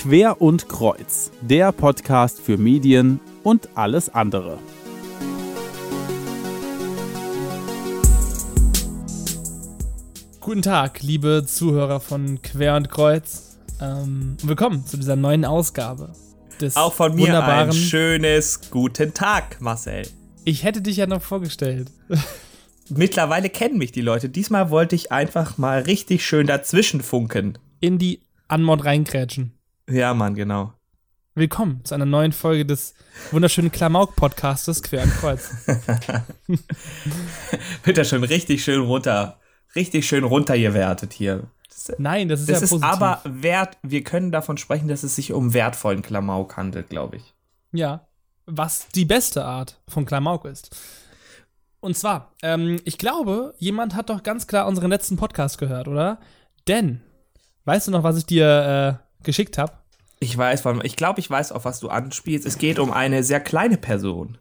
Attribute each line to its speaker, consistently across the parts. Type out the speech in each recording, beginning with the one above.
Speaker 1: Quer und Kreuz, der Podcast für Medien und alles andere.
Speaker 2: Guten Tag, liebe Zuhörer von Quer und Kreuz. Willkommen zu dieser neuen Ausgabe des
Speaker 3: auch von mir
Speaker 2: wunderbaren...
Speaker 3: ein schönes Guten Tag, Marcel.
Speaker 2: Ich hätte dich ja noch vorgestellt.
Speaker 3: Mittlerweile kennen mich die Leute. Diesmal wollte ich einfach mal richtig schön dazwischen funken.
Speaker 2: In die Anmod reingrätschen.
Speaker 3: Ja, Mann, genau.
Speaker 2: Willkommen zu einer neuen Folge des wunderschönen Klamauk-Podcastes Quer und Kreuz.
Speaker 3: Wird ja schon richtig schön runtergewertet hier.
Speaker 2: Nein, das ist ja positiv.
Speaker 3: Das ist aber wert, wir können davon sprechen, dass es sich um wertvollen Klamauk handelt, glaube ich.
Speaker 2: Ja, was die beste Art von Klamauk ist. Und zwar, ich glaube, jemand hat doch ganz klar unseren letzten Podcast gehört, oder? Denn, weißt du noch, was ich dir geschickt habe?
Speaker 3: Ich glaube, ich weiß, auf was du anspielst. Es geht um eine sehr kleine Person.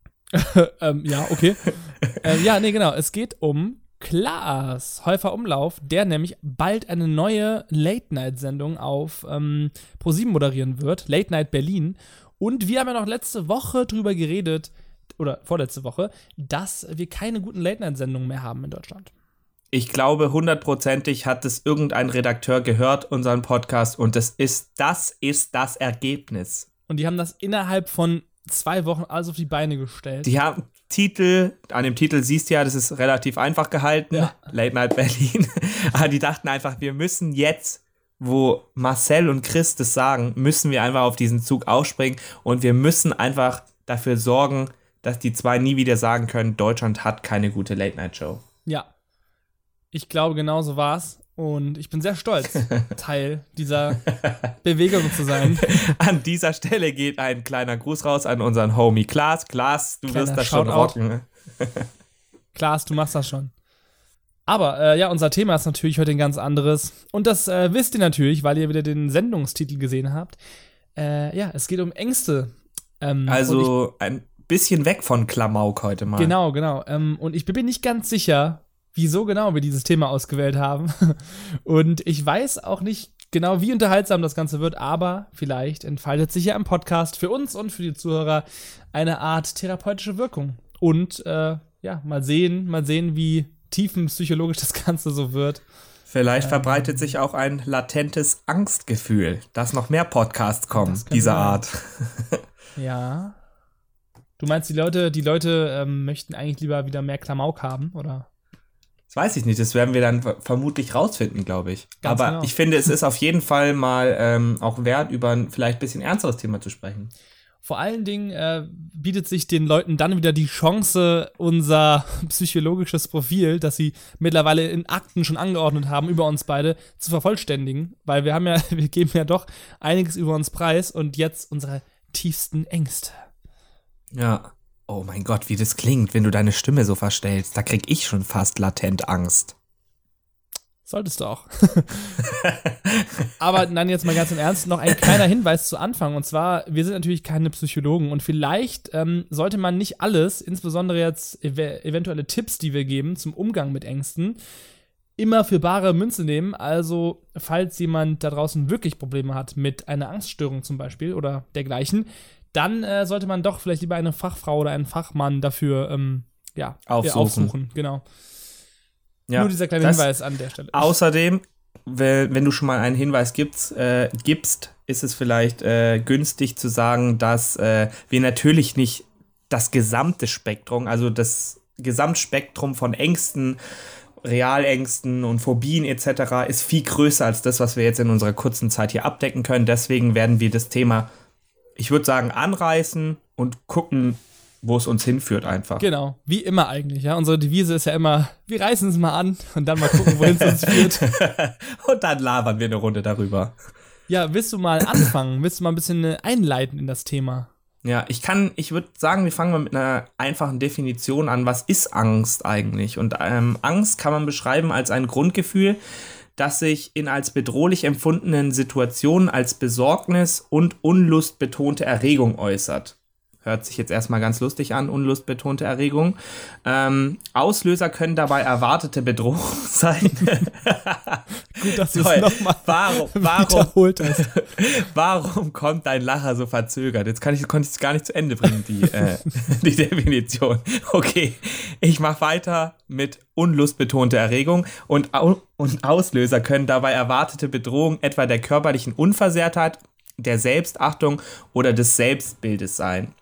Speaker 2: Ja, okay. Genau. Es geht um Klaas Häufer Umlauf, der nämlich bald eine neue Late-Night-Sendung auf ProSieben moderieren wird, Late Night Berlin. Und wir haben ja noch letzte Woche drüber geredet, oder vorletzte Woche, dass wir keine guten Late-Night-Sendungen mehr haben in Deutschland.
Speaker 3: Ich glaube, 100%ig hat es irgendein Redakteur gehört, unseren Podcast, und das ist das Ergebnis.
Speaker 2: Und die haben das innerhalb von 2 Wochen alles auf die Beine gestellt.
Speaker 3: Die haben an dem Titel siehst du ja, das ist relativ einfach gehalten, ja. Late Night Berlin. Aber die dachten einfach, wir müssen jetzt, wo Marcel und Chris das sagen, müssen wir einfach auf diesen Zug aufspringen und wir müssen einfach dafür sorgen, dass die zwei nie wieder sagen können, Deutschland hat keine gute Late Night Show.
Speaker 2: Ja. Ich glaube, genau so war's. Und ich bin sehr stolz, Teil dieser Bewegung zu sein.
Speaker 3: An dieser Stelle geht ein kleiner Gruß raus an unseren Homie Klaas. Klaas, du wirst das schon rocken.
Speaker 2: Klaas, du machst das schon. Aber unser Thema ist natürlich heute ein ganz anderes. Und das wisst ihr natürlich, weil ihr wieder den Sendungstitel gesehen habt. Es geht um Ängste.
Speaker 3: Also ein bisschen weg von Klamauk heute mal.
Speaker 2: Genau. Und ich bin mir nicht ganz sicher, wieso genau wir dieses Thema ausgewählt haben. Und ich weiß auch nicht genau, wie unterhaltsam das Ganze wird, aber vielleicht entfaltet sich ja im Podcast für uns und für die Zuhörer eine Art therapeutische Wirkung. Und mal sehen, wie tiefenpsychologisch das Ganze so wird.
Speaker 3: Vielleicht verbreitet sich auch ein latentes Angstgefühl, dass noch mehr Podcasts kommen, dieser Art.
Speaker 2: Ja. Du meinst, die Leute möchten eigentlich lieber wieder mehr Klamauk haben, oder?
Speaker 3: Das weiß ich nicht, das werden wir dann vermutlich rausfinden, glaube ich.
Speaker 2: Ganz
Speaker 3: Aber
Speaker 2: genau.
Speaker 3: Ich finde, es ist auf jeden Fall mal auch wert, über ein vielleicht ein bisschen ernsteres Thema zu sprechen.
Speaker 2: Vor allen Dingen bietet sich den Leuten dann wieder die Chance, unser psychologisches Profil, das sie mittlerweile in Akten schon angeordnet haben, über uns beide zu vervollständigen. Weil wir geben ja doch einiges über uns preis und jetzt unsere tiefsten Ängste.
Speaker 3: Ja. Oh mein Gott, wie das klingt, wenn du deine Stimme so verstellst. Da krieg ich schon fast latent Angst.
Speaker 2: Solltest du auch. Aber dann jetzt mal ganz im Ernst noch ein kleiner Hinweis zu Anfang. Und zwar, wir sind natürlich keine Psychologen und vielleicht sollte man nicht alles, insbesondere jetzt eventuelle Tipps, die wir geben zum Umgang mit Ängsten, immer für bare Münze nehmen. Also, falls jemand da draußen wirklich Probleme hat mit einer Angststörung zum Beispiel oder dergleichen, dann sollte man doch vielleicht lieber eine Fachfrau oder einen Fachmann dafür aufsuchen. Genau. Ja, nur dieser kleine Hinweis an der Stelle.
Speaker 3: Außerdem, wenn du schon mal einen Hinweis gibst, ist es vielleicht günstig zu sagen, dass wir natürlich nicht das gesamte Spektrum, also das Gesamtspektrum von Ängsten, Realängsten und Phobien etc. ist viel größer als das, was wir jetzt in unserer kurzen Zeit hier abdecken können. Deswegen werden wir das Thema, ich würde sagen, anreißen und gucken, wo es uns hinführt einfach.
Speaker 2: Genau, wie immer eigentlich. Ja? Unsere Devise ist ja immer, wir reißen es mal an und dann mal gucken, wohin es uns führt.
Speaker 3: Und dann labern wir eine Runde darüber.
Speaker 2: Ja, willst du mal anfangen? Willst du mal ein bisschen einleiten in das Thema?
Speaker 3: Ja, ich würde sagen, wir fangen mal mit einer einfachen Definition an. Was ist Angst eigentlich? Und Angst kann man beschreiben als ein Grundgefühl, das sich in als bedrohlich empfundenen Situationen als Besorgnis und Unlust betonte Erregung äußert. Hört sich jetzt erstmal ganz lustig an, unlustbetonte Erregung. Auslöser können dabei erwartete Bedrohung sein.
Speaker 2: Gut, dass du es nochmal
Speaker 3: wiederholt hast. Warum kommt dein Lacher so verzögert? Jetzt konnte ich es gar nicht zu Ende bringen, die Definition. Okay, ich mache weiter mit unlustbetonte Erregung. Und Auslöser können dabei erwartete Bedrohung etwa der körperlichen Unversehrtheit, der Selbstachtung oder des Selbstbildes sein.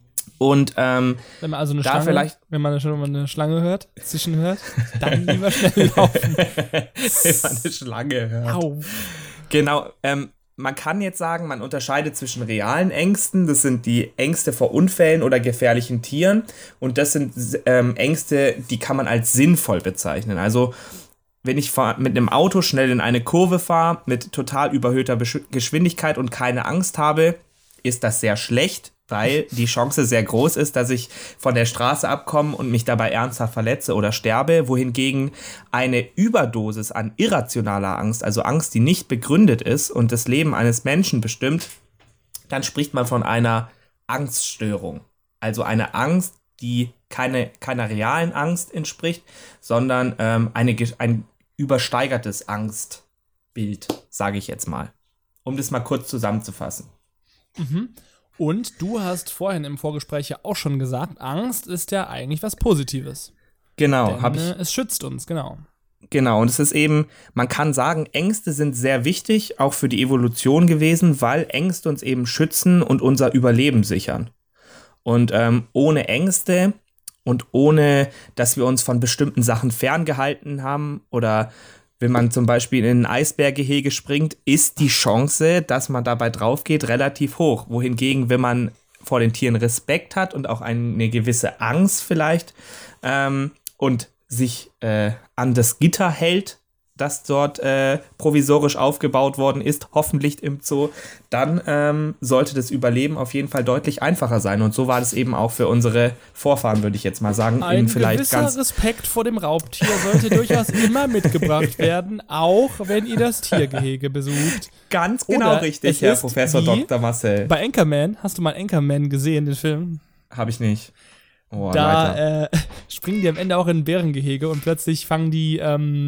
Speaker 3: Und
Speaker 2: wenn man also wenn man schon mal eine Schlange hört, dann lieber schnell laufen.
Speaker 3: Wenn man eine Schlange hört. Au. Genau, man kann jetzt sagen, man unterscheidet zwischen realen Ängsten, das sind die Ängste vor Unfällen oder gefährlichen Tieren, und das sind Ängste, die kann man als sinnvoll bezeichnen. Also wenn ich mit einem Auto schnell in eine Kurve fahre, mit total überhöhter Geschwindigkeit und keine Angst habe, ist das sehr schlecht, weil die Chance sehr groß ist, dass ich von der Straße abkomme und mich dabei ernsthaft verletze oder sterbe, wohingegen eine Überdosis an irrationaler Angst, also Angst, die nicht begründet ist und das Leben eines Menschen bestimmt, dann spricht man von einer Angststörung. Also eine Angst, die keiner realen Angst entspricht, sondern ein übersteigertes Angstbild, sage ich jetzt mal. Um das mal kurz zusammenzufassen.
Speaker 2: Mhm. Und du hast vorhin im Vorgespräch ja auch schon gesagt, Angst ist ja eigentlich was Positives.
Speaker 3: Genau,
Speaker 2: es schützt uns, genau.
Speaker 3: Genau, und es ist eben, man kann sagen, Ängste sind sehr wichtig, auch für die Evolution gewesen, weil Ängste uns eben schützen und unser Überleben sichern. Und ohne Ängste und ohne, dass wir uns von bestimmten Sachen ferngehalten haben oder wenn man zum Beispiel in ein Eisbärgehege springt, ist die Chance, dass man dabei drauf geht, relativ hoch. Wohingegen, wenn man vor den Tieren Respekt hat und auch eine gewisse Angst vielleicht und sich an das Gitter hält, das dort provisorisch aufgebaut worden ist, hoffentlich im Zoo, dann sollte das Überleben auf jeden Fall deutlich einfacher sein. Und so war das eben auch für unsere Vorfahren, würde ich jetzt mal sagen.
Speaker 2: Ein gewisser Respekt vor dem Raubtier sollte durchaus immer mitgebracht werden, auch wenn ihr das Tiergehege besucht.
Speaker 3: Ganz genau richtig, Herr Professor Dr. Marcel.
Speaker 2: Bei Anchorman, hast du mal Anchorman gesehen, den Film?
Speaker 3: Habe ich nicht.
Speaker 2: Oh, da springen die am Ende auch in ein Bärengehege und plötzlich fangen die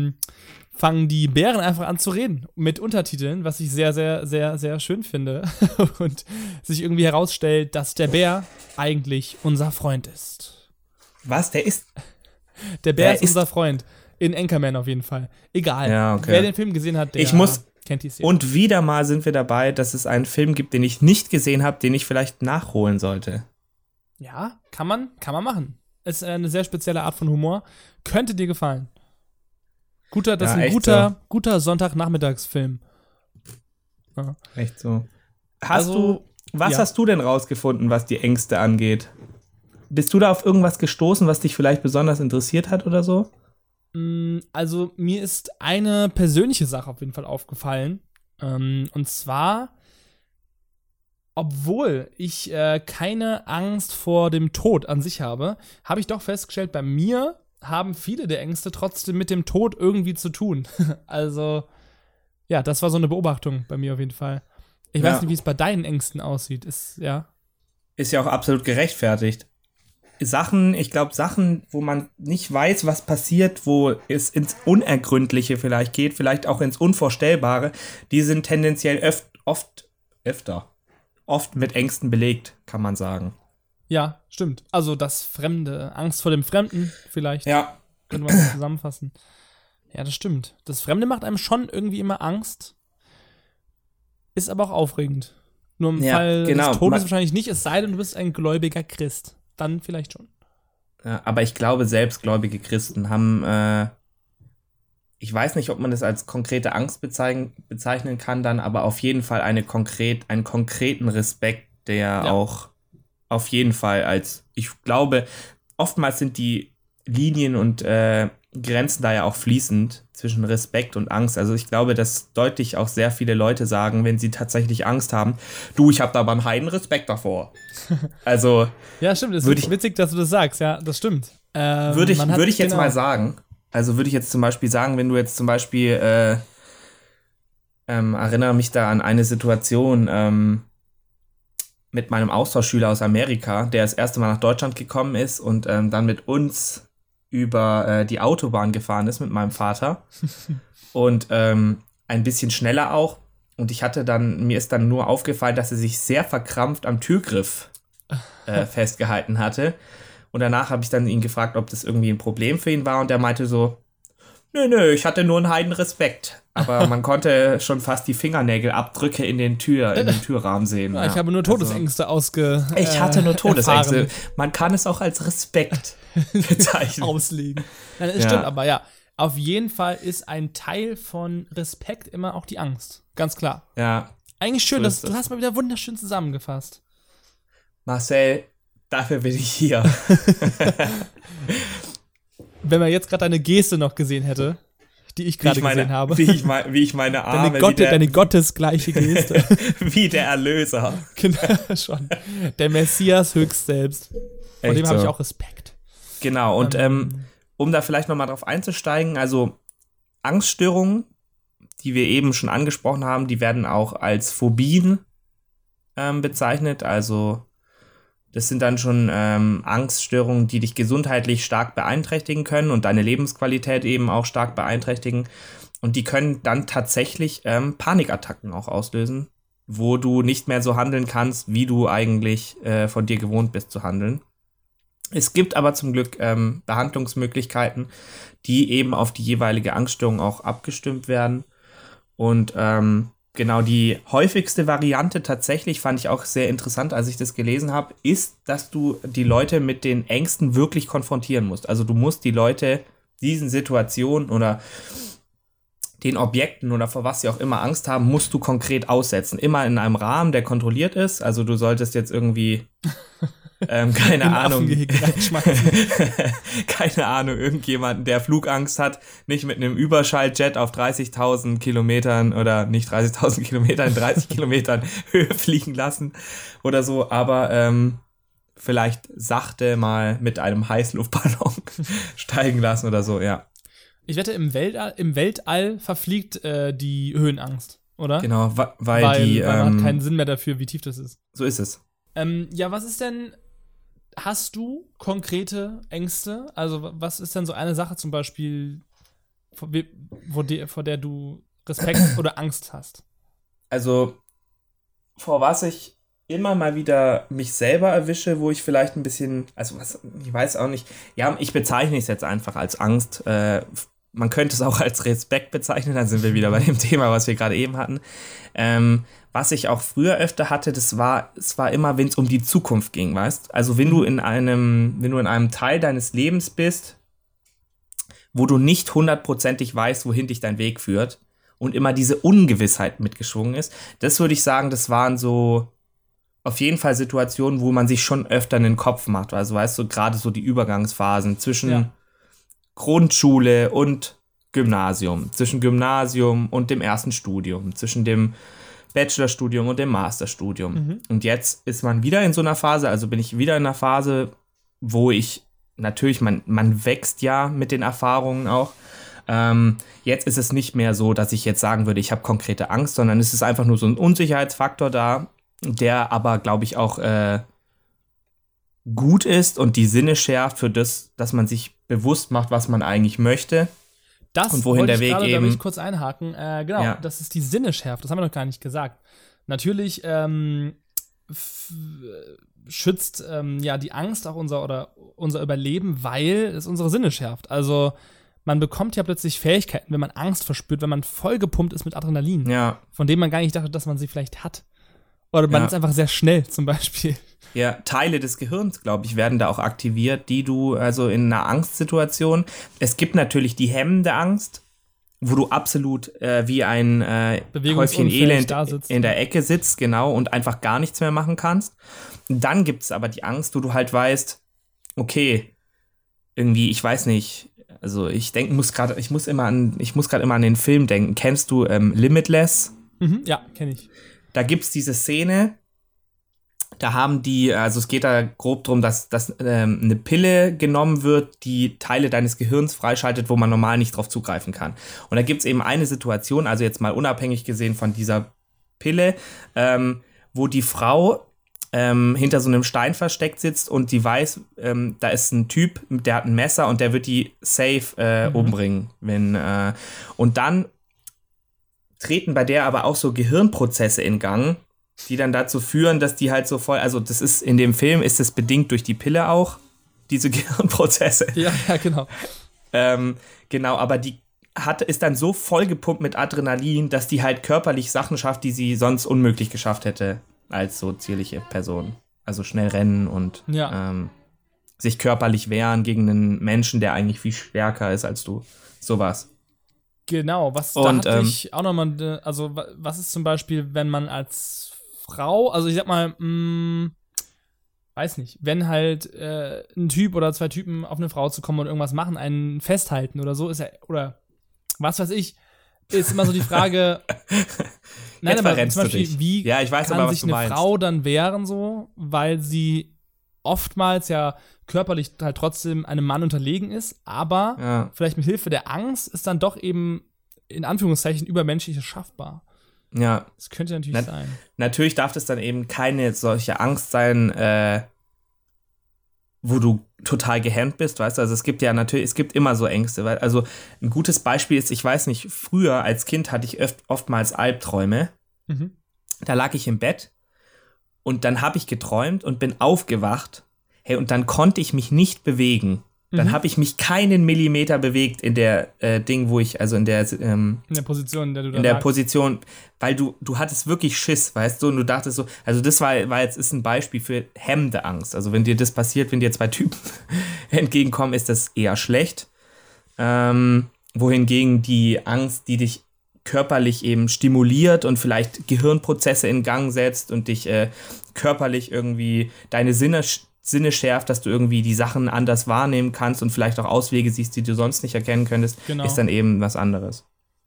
Speaker 2: Bären einfach an zu reden mit Untertiteln, was ich sehr, sehr, sehr, sehr schön finde. Und sich irgendwie herausstellt, dass der Bär eigentlich unser Freund ist.
Speaker 3: Was? Der
Speaker 2: Bär ist unser Freund. In Anchorman auf jeden Fall. Egal.
Speaker 3: Ja, okay.
Speaker 2: Wer den Film gesehen hat, der kennt die Szene.
Speaker 3: Und wieder mal sind wir dabei, dass es einen Film gibt, den ich nicht gesehen habe, den ich vielleicht nachholen sollte.
Speaker 2: Ja, kann man machen. Ist eine sehr spezielle Art von Humor. Könnte dir gefallen. Das ist ein guter Sonntagnachmittagsfilm. Ja.
Speaker 3: Echt so. Was hast du denn rausgefunden, was die Ängste angeht? Bist du da auf irgendwas gestoßen, was dich vielleicht besonders interessiert hat oder so?
Speaker 2: Also mir ist eine persönliche Sache auf jeden Fall aufgefallen. Und zwar, obwohl ich keine Angst vor dem Tod an sich habe, habe ich doch festgestellt, bei mir haben viele der Ängste trotzdem mit dem Tod irgendwie zu tun. Also, ja, das war so eine Beobachtung bei mir auf jeden Fall. Ich weiß nicht, wie es bei deinen Ängsten aussieht. Ist ja
Speaker 3: auch absolut gerechtfertigt. Ich glaube, Sachen, wo man nicht weiß, was passiert, wo es ins Unergründliche vielleicht geht, vielleicht auch ins Unvorstellbare, die sind tendenziell oft mit Ängsten belegt, kann man sagen.
Speaker 2: Ja, stimmt. Also das Fremde, Angst vor dem Fremden vielleicht.
Speaker 3: Ja.
Speaker 2: Können wir das zusammenfassen. Ja, das stimmt. Das Fremde macht einem schon irgendwie immer Angst. Ist aber auch aufregend. Nur im Fall des Todes wahrscheinlich nicht, es sei denn, du bist ein gläubiger Christ. Dann vielleicht schon.
Speaker 3: Ja, aber ich glaube, selbst gläubige Christen haben, ich weiß nicht, ob man das als konkrete Angst bezeichnen kann, dann aber auf jeden Fall einen konkreten Respekt, der auch auf jeden Fall ich glaube, oftmals sind die Linien und Grenzen da ja auch fließend zwischen Respekt und Angst. Also ich glaube, dass deutlich auch sehr viele Leute sagen, wenn sie tatsächlich Angst haben, ich habe da aber einen heiden Respekt davor. Also
Speaker 2: ja, stimmt, es ist witzig, dass du das sagst, ja, das stimmt.
Speaker 3: Würde ich jetzt mal sagen, also würde ich jetzt zum Beispiel sagen, wenn du jetzt zum Beispiel erinnere mich da an eine Situation, mit meinem Austauschschüler aus Amerika, der das erste Mal nach Deutschland gekommen ist und dann mit uns über die Autobahn gefahren ist mit meinem Vater. Und ein bisschen schneller auch. Und mir ist dann nur aufgefallen, dass er sich sehr verkrampft am Türgriff festgehalten hatte. Und danach habe ich dann ihn gefragt, ob das irgendwie ein Problem für ihn war. Und er meinte so, nö, ich hatte nur einen heiden Respekt. Aber man konnte schon fast die Fingernägelabdrücke in den Türrahmen sehen.
Speaker 2: Ja, ich habe nur Todesängste
Speaker 3: Ich hatte nur Todesängste.
Speaker 2: erfahren.
Speaker 3: Man kann es auch als Respekt bezeichnen.
Speaker 2: Auslegen. Nein, das stimmt, aber ja. Auf jeden Fall ist ein Teil von Respekt immer auch die Angst. Ganz klar.
Speaker 3: Ja.
Speaker 2: Eigentlich schön,
Speaker 3: So ist
Speaker 2: du hast mal wieder wunderschön zusammengefasst.
Speaker 3: Marcel, dafür bin ich hier.
Speaker 2: Wenn man jetzt gerade deine Geste noch gesehen hätte, die ich gerade gesehen habe.
Speaker 3: Wie ich meine Arme.
Speaker 2: Deine gottesgleiche Geste.
Speaker 3: Wie der Erlöser.
Speaker 2: Genau, schon. Der Messias höchst selbst. Von dem habe ich auch Respekt.
Speaker 3: Genau, und um da vielleicht nochmal drauf einzusteigen, also Angststörungen, die wir eben schon angesprochen haben, die werden auch als Phobien bezeichnet. Also das sind dann schon Angststörungen, die dich gesundheitlich stark beeinträchtigen können und deine Lebensqualität eben auch stark beeinträchtigen. Und die können dann tatsächlich Panikattacken auch auslösen, wo du nicht mehr so handeln kannst, wie du eigentlich von dir gewohnt bist zu handeln. Es gibt aber zum Glück Behandlungsmöglichkeiten, die eben auf die jeweilige Angststörung auch abgestimmt werden. Und genau die häufigste Variante tatsächlich, fand ich auch sehr interessant, als ich das gelesen habe, ist, dass du die Leute mit den Ängsten wirklich konfrontieren musst. Also du musst die Leute diesen Situationen oder den Objekten oder vor was sie auch immer Angst haben, musst du konkret aussetzen. Immer in einem Rahmen, der kontrolliert ist. Also du solltest jetzt irgendwie keine Ahnung, irgendjemanden, der Flugangst hat, nicht mit einem Überschalljet auf 30.000 Kilometern oder nicht 30.000 Kilometern, 30 Kilometern Höhe fliegen lassen oder so, aber vielleicht sachte mal mit einem Heißluftballon steigen lassen oder so, ja.
Speaker 2: Ich wette, im Weltall verfliegt die Höhenangst, oder?
Speaker 3: Genau, weil
Speaker 2: man hat keinen Sinn mehr dafür, wie tief das ist.
Speaker 3: So ist es.
Speaker 2: Ja, was ist denn, hast du konkrete Ängste? Also was ist denn so eine Sache zum Beispiel, vor der du Respekt oder Angst hast?
Speaker 3: Also vor was ich immer mal wieder mich selber erwische, wo ich vielleicht ein bisschen, ich weiß auch nicht, ja, ich bezeichne es jetzt einfach als Angst. Man könnte es auch als Respekt bezeichnen, dann sind wir wieder bei dem Thema, was wir gerade eben hatten. Was ich auch früher öfter hatte, es war immer, wenn es um die Zukunft ging, weißt? Also wenn du in einem Teil deines Lebens bist, wo du nicht hundertprozentig weißt, wohin dich dein Weg führt und immer diese Ungewissheit mitgeschwungen ist, das würde ich sagen, das waren so auf jeden Fall Situationen, wo man sich schon öfter in den Kopf macht. Also weißt du, gerade so die Übergangsphasen zwischen Grundschule und Gymnasium, zwischen Gymnasium und dem ersten Studium, zwischen dem Bachelorstudium und dem Masterstudium. Mhm. Und jetzt ist man wieder in so einer Phase, also bin ich wieder in einer Phase, wo ich natürlich, man wächst ja mit den Erfahrungen auch. Jetzt ist es nicht mehr so, dass ich jetzt sagen würde, ich habe konkrete Angst, sondern es ist einfach nur so ein Unsicherheitsfaktor da, der aber, glaube ich, auch gut ist und die Sinne schärft für das, dass man sich bewusst macht, was man eigentlich möchte.
Speaker 2: Das
Speaker 3: und wohin der Weg eben.
Speaker 2: Da will ich kurz einhaken. Genau, das ist die Sinne schärft. Das haben wir noch gar nicht gesagt. Natürlich schützt die Angst auch unser Überleben, weil es unsere Sinne schärft. Also man bekommt ja plötzlich Fähigkeiten, wenn man Angst verspürt, wenn man vollgepumpt ist mit Adrenalin, von dem man gar nicht dachte, dass man sie vielleicht hat. Oder man ist einfach sehr schnell zum Beispiel.
Speaker 3: Ja, Teile des Gehirns, glaube ich, werden da auch aktiviert, die du, also in einer Angstsituation, es gibt natürlich die hemmende Angst, wo du absolut wie ein Häufchen Elend in der Ecke sitzt, genau, und einfach gar nichts mehr machen kannst. Dann gibt es aber die Angst, wo du halt weißt, okay, irgendwie, ich weiß nicht, also ich muss gerade immer an den Film denken. Kennst du Limitless?
Speaker 2: Mhm, ja, kenne ich.
Speaker 3: Da gibt es diese Szene, da haben die, also es geht da grob drum, dass eine Pille genommen wird, die Teile deines Gehirns freischaltet, wo man normal nicht drauf zugreifen kann. Und da gibt es eben eine Situation, also jetzt mal unabhängig gesehen von dieser Pille, wo die Frau hinter so einem Stein versteckt sitzt und die weiß, da ist ein Typ, der hat ein Messer und der wird die safe umbringen. Und dann treten bei der aber auch so Gehirnprozesse in Gang, die dann dazu führen, dass die halt so voll, also das ist in dem Film, ist das bedingt durch die Pille auch, diese Gehirnprozesse.
Speaker 2: Ja, genau.
Speaker 3: Genau, aber die ist dann so vollgepumpt mit Adrenalin, dass die halt körperlich Sachen schafft, die sie sonst unmöglich geschafft hätte als so zierliche Person. Also schnell rennen und sich körperlich wehren gegen einen Menschen, der eigentlich viel stärker ist als du. Sowas.
Speaker 2: Genau, da hatte ich auch nochmal, also was ist zum Beispiel, wenn man als Frau, also ich sag mal, weiß nicht, wenn halt ein Typ oder 2 Typen auf eine Frau zu kommen und irgendwas machen, einen festhalten oder so, ist ja, oder was weiß ich, ist immer so die Frage, nein, aber zum Beispiel, wie kann sich eine Frau dann wehren so, weil sie oftmals ja körperlich halt trotzdem einem Mann unterlegen ist, aber vielleicht mit Hilfe der Angst ist dann doch eben in Anführungszeichen übermenschliches schaffbar.
Speaker 3: Ja.
Speaker 2: Das könnte natürlich sein.
Speaker 3: Natürlich darf das dann eben keine solche Angst sein, wo du total gehemmt bist, weißt du, also es gibt immer so Ängste, weil, also ein gutes Beispiel ist, ich weiß nicht, früher als Kind hatte ich oftmals Albträume, da lag ich im Bett und dann habe ich geträumt und bin aufgewacht, hey, und dann konnte ich mich nicht bewegen, dann habe ich mich keinen Millimeter bewegt in der Ding, wo ich, also in der
Speaker 2: Position, in der du da
Speaker 3: in der
Speaker 2: lagst.
Speaker 3: Position, weil du hattest wirklich Schiss, weißt du, und du dachtest so, also das war jetzt ist ein Beispiel für hemmende Angst, also wenn dir das passiert, wenn dir 2 Typen entgegenkommen, ist das eher schlecht, wohingegen die Angst, die dich körperlich eben stimuliert und vielleicht Gehirnprozesse in Gang setzt und dich körperlich irgendwie deine Sinne schärft, dass du irgendwie die Sachen anders wahrnehmen kannst und vielleicht auch Auswege siehst, die du sonst nicht erkennen könntest, ist dann eben was anderes.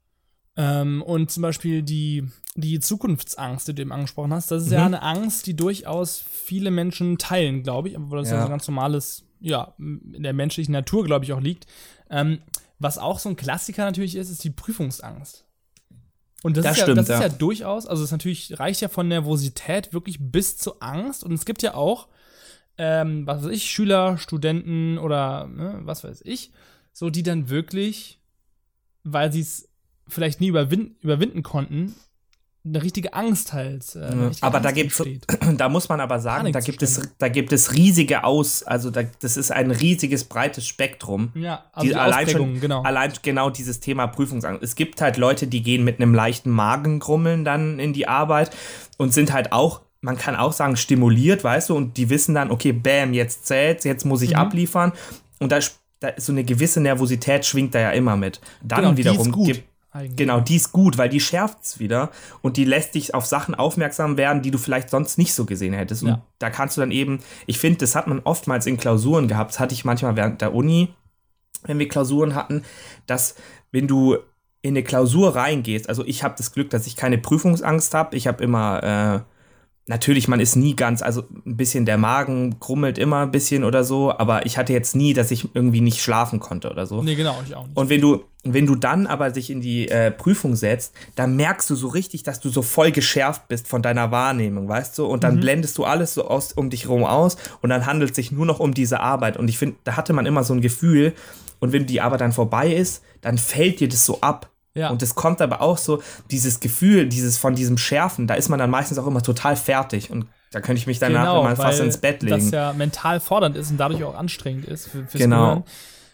Speaker 2: Und zum Beispiel die Zukunftsangst, die du eben angesprochen hast, das ist ja eine Angst, die durchaus viele Menschen teilen, glaube ich, obwohl das ja so ein ganz normales, in der menschlichen Natur, glaube ich, auch liegt. Was auch so ein Klassiker natürlich ist die Prüfungsangst. Und das ist ja durchaus, also es natürlich reicht ja von Nervosität wirklich bis zur Angst. Und es gibt ja auch was weiß ich, Schüler, Studenten oder was weiß ich, so die dann wirklich, weil sie es vielleicht nie überwinden konnten, eine richtige Angst halt.
Speaker 3: Aber da muss man aber sagen, da gibt es riesige das ist ein riesiges, breites Spektrum.
Speaker 2: Ja, also die
Speaker 3: allein genau dieses Thema Prüfungsangst. Es gibt halt Leute, die gehen mit einem leichten Magengrummeln dann in die Arbeit und sind halt auch, man kann auch sagen, stimuliert, weißt du, und die wissen dann, okay, bam, jetzt zählt's, jetzt muss ich abliefern. Und da ist so eine gewisse Nervosität schwingt da ja immer mit. Dann wiederum die ist gut, weil die schärft's wieder und die lässt dich auf Sachen aufmerksam werden, die du vielleicht sonst nicht so gesehen hättest. Und da kannst du dann eben, ich finde, das hat man oftmals in Klausuren gehabt, das hatte ich manchmal während der Uni, wenn wir Klausuren hatten, dass wenn du in eine Klausur reingehst, also ich habe das Glück, dass ich keine Prüfungsangst habe, ich habe immer natürlich, man ist nie ganz, also ein bisschen der Magen grummelt immer ein bisschen oder so, aber ich hatte jetzt nie, dass ich irgendwie nicht schlafen konnte oder so.
Speaker 2: Nee, genau, ich auch nicht.
Speaker 3: Und wenn du dann aber dich in die Prüfung setzt, dann merkst du so richtig, dass du so voll geschärft bist von deiner Wahrnehmung, weißt du? Und dann blendest du alles so um dich rum aus und dann handelt es sich nur noch um diese Arbeit. Und ich finde, da hatte man immer so ein Gefühl, und wenn die Arbeit dann vorbei ist, dann fällt dir das so ab. Ja. Und es kommt aber auch so, dieses Gefühl, von diesem Schärfen, da ist man dann meistens auch immer total fertig und da könnte ich mich danach immer fast ins Bett legen.
Speaker 2: Das ja mental fordernd ist und dadurch auch anstrengend ist fürs
Speaker 3: Gehirn.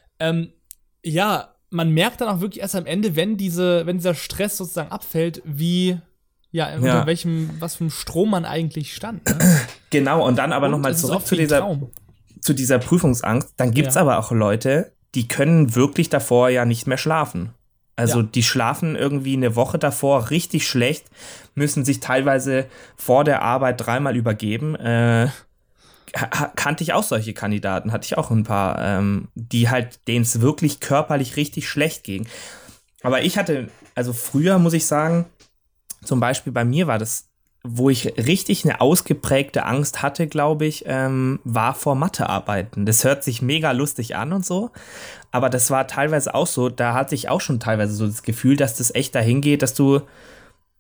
Speaker 2: Man merkt dann auch wirklich erst am Ende, wenn dieser Stress sozusagen abfällt, unter was für einem Strom man eigentlich stand. Ne?
Speaker 3: Genau, und dann aber nochmal zurück zu dieser Prüfungsangst, dann gibt's aber auch Leute, die können wirklich davor ja nicht mehr schlafen. Also die schlafen irgendwie eine Woche davor richtig schlecht, müssen sich teilweise vor der Arbeit 3-mal übergeben. Kannte ich auch solche Kandidaten, hatte ich auch ein paar, denen es wirklich körperlich richtig schlecht ging. Aber ich hatte, also früher muss ich sagen, zum Beispiel bei mir war das, wo ich richtig eine ausgeprägte Angst hatte, glaube ich, war vor Mathearbeiten. Das hört sich mega lustig an und so, aber das war teilweise auch so, da hatte ich auch schon teilweise so das Gefühl, dass das echt dahin geht, dass du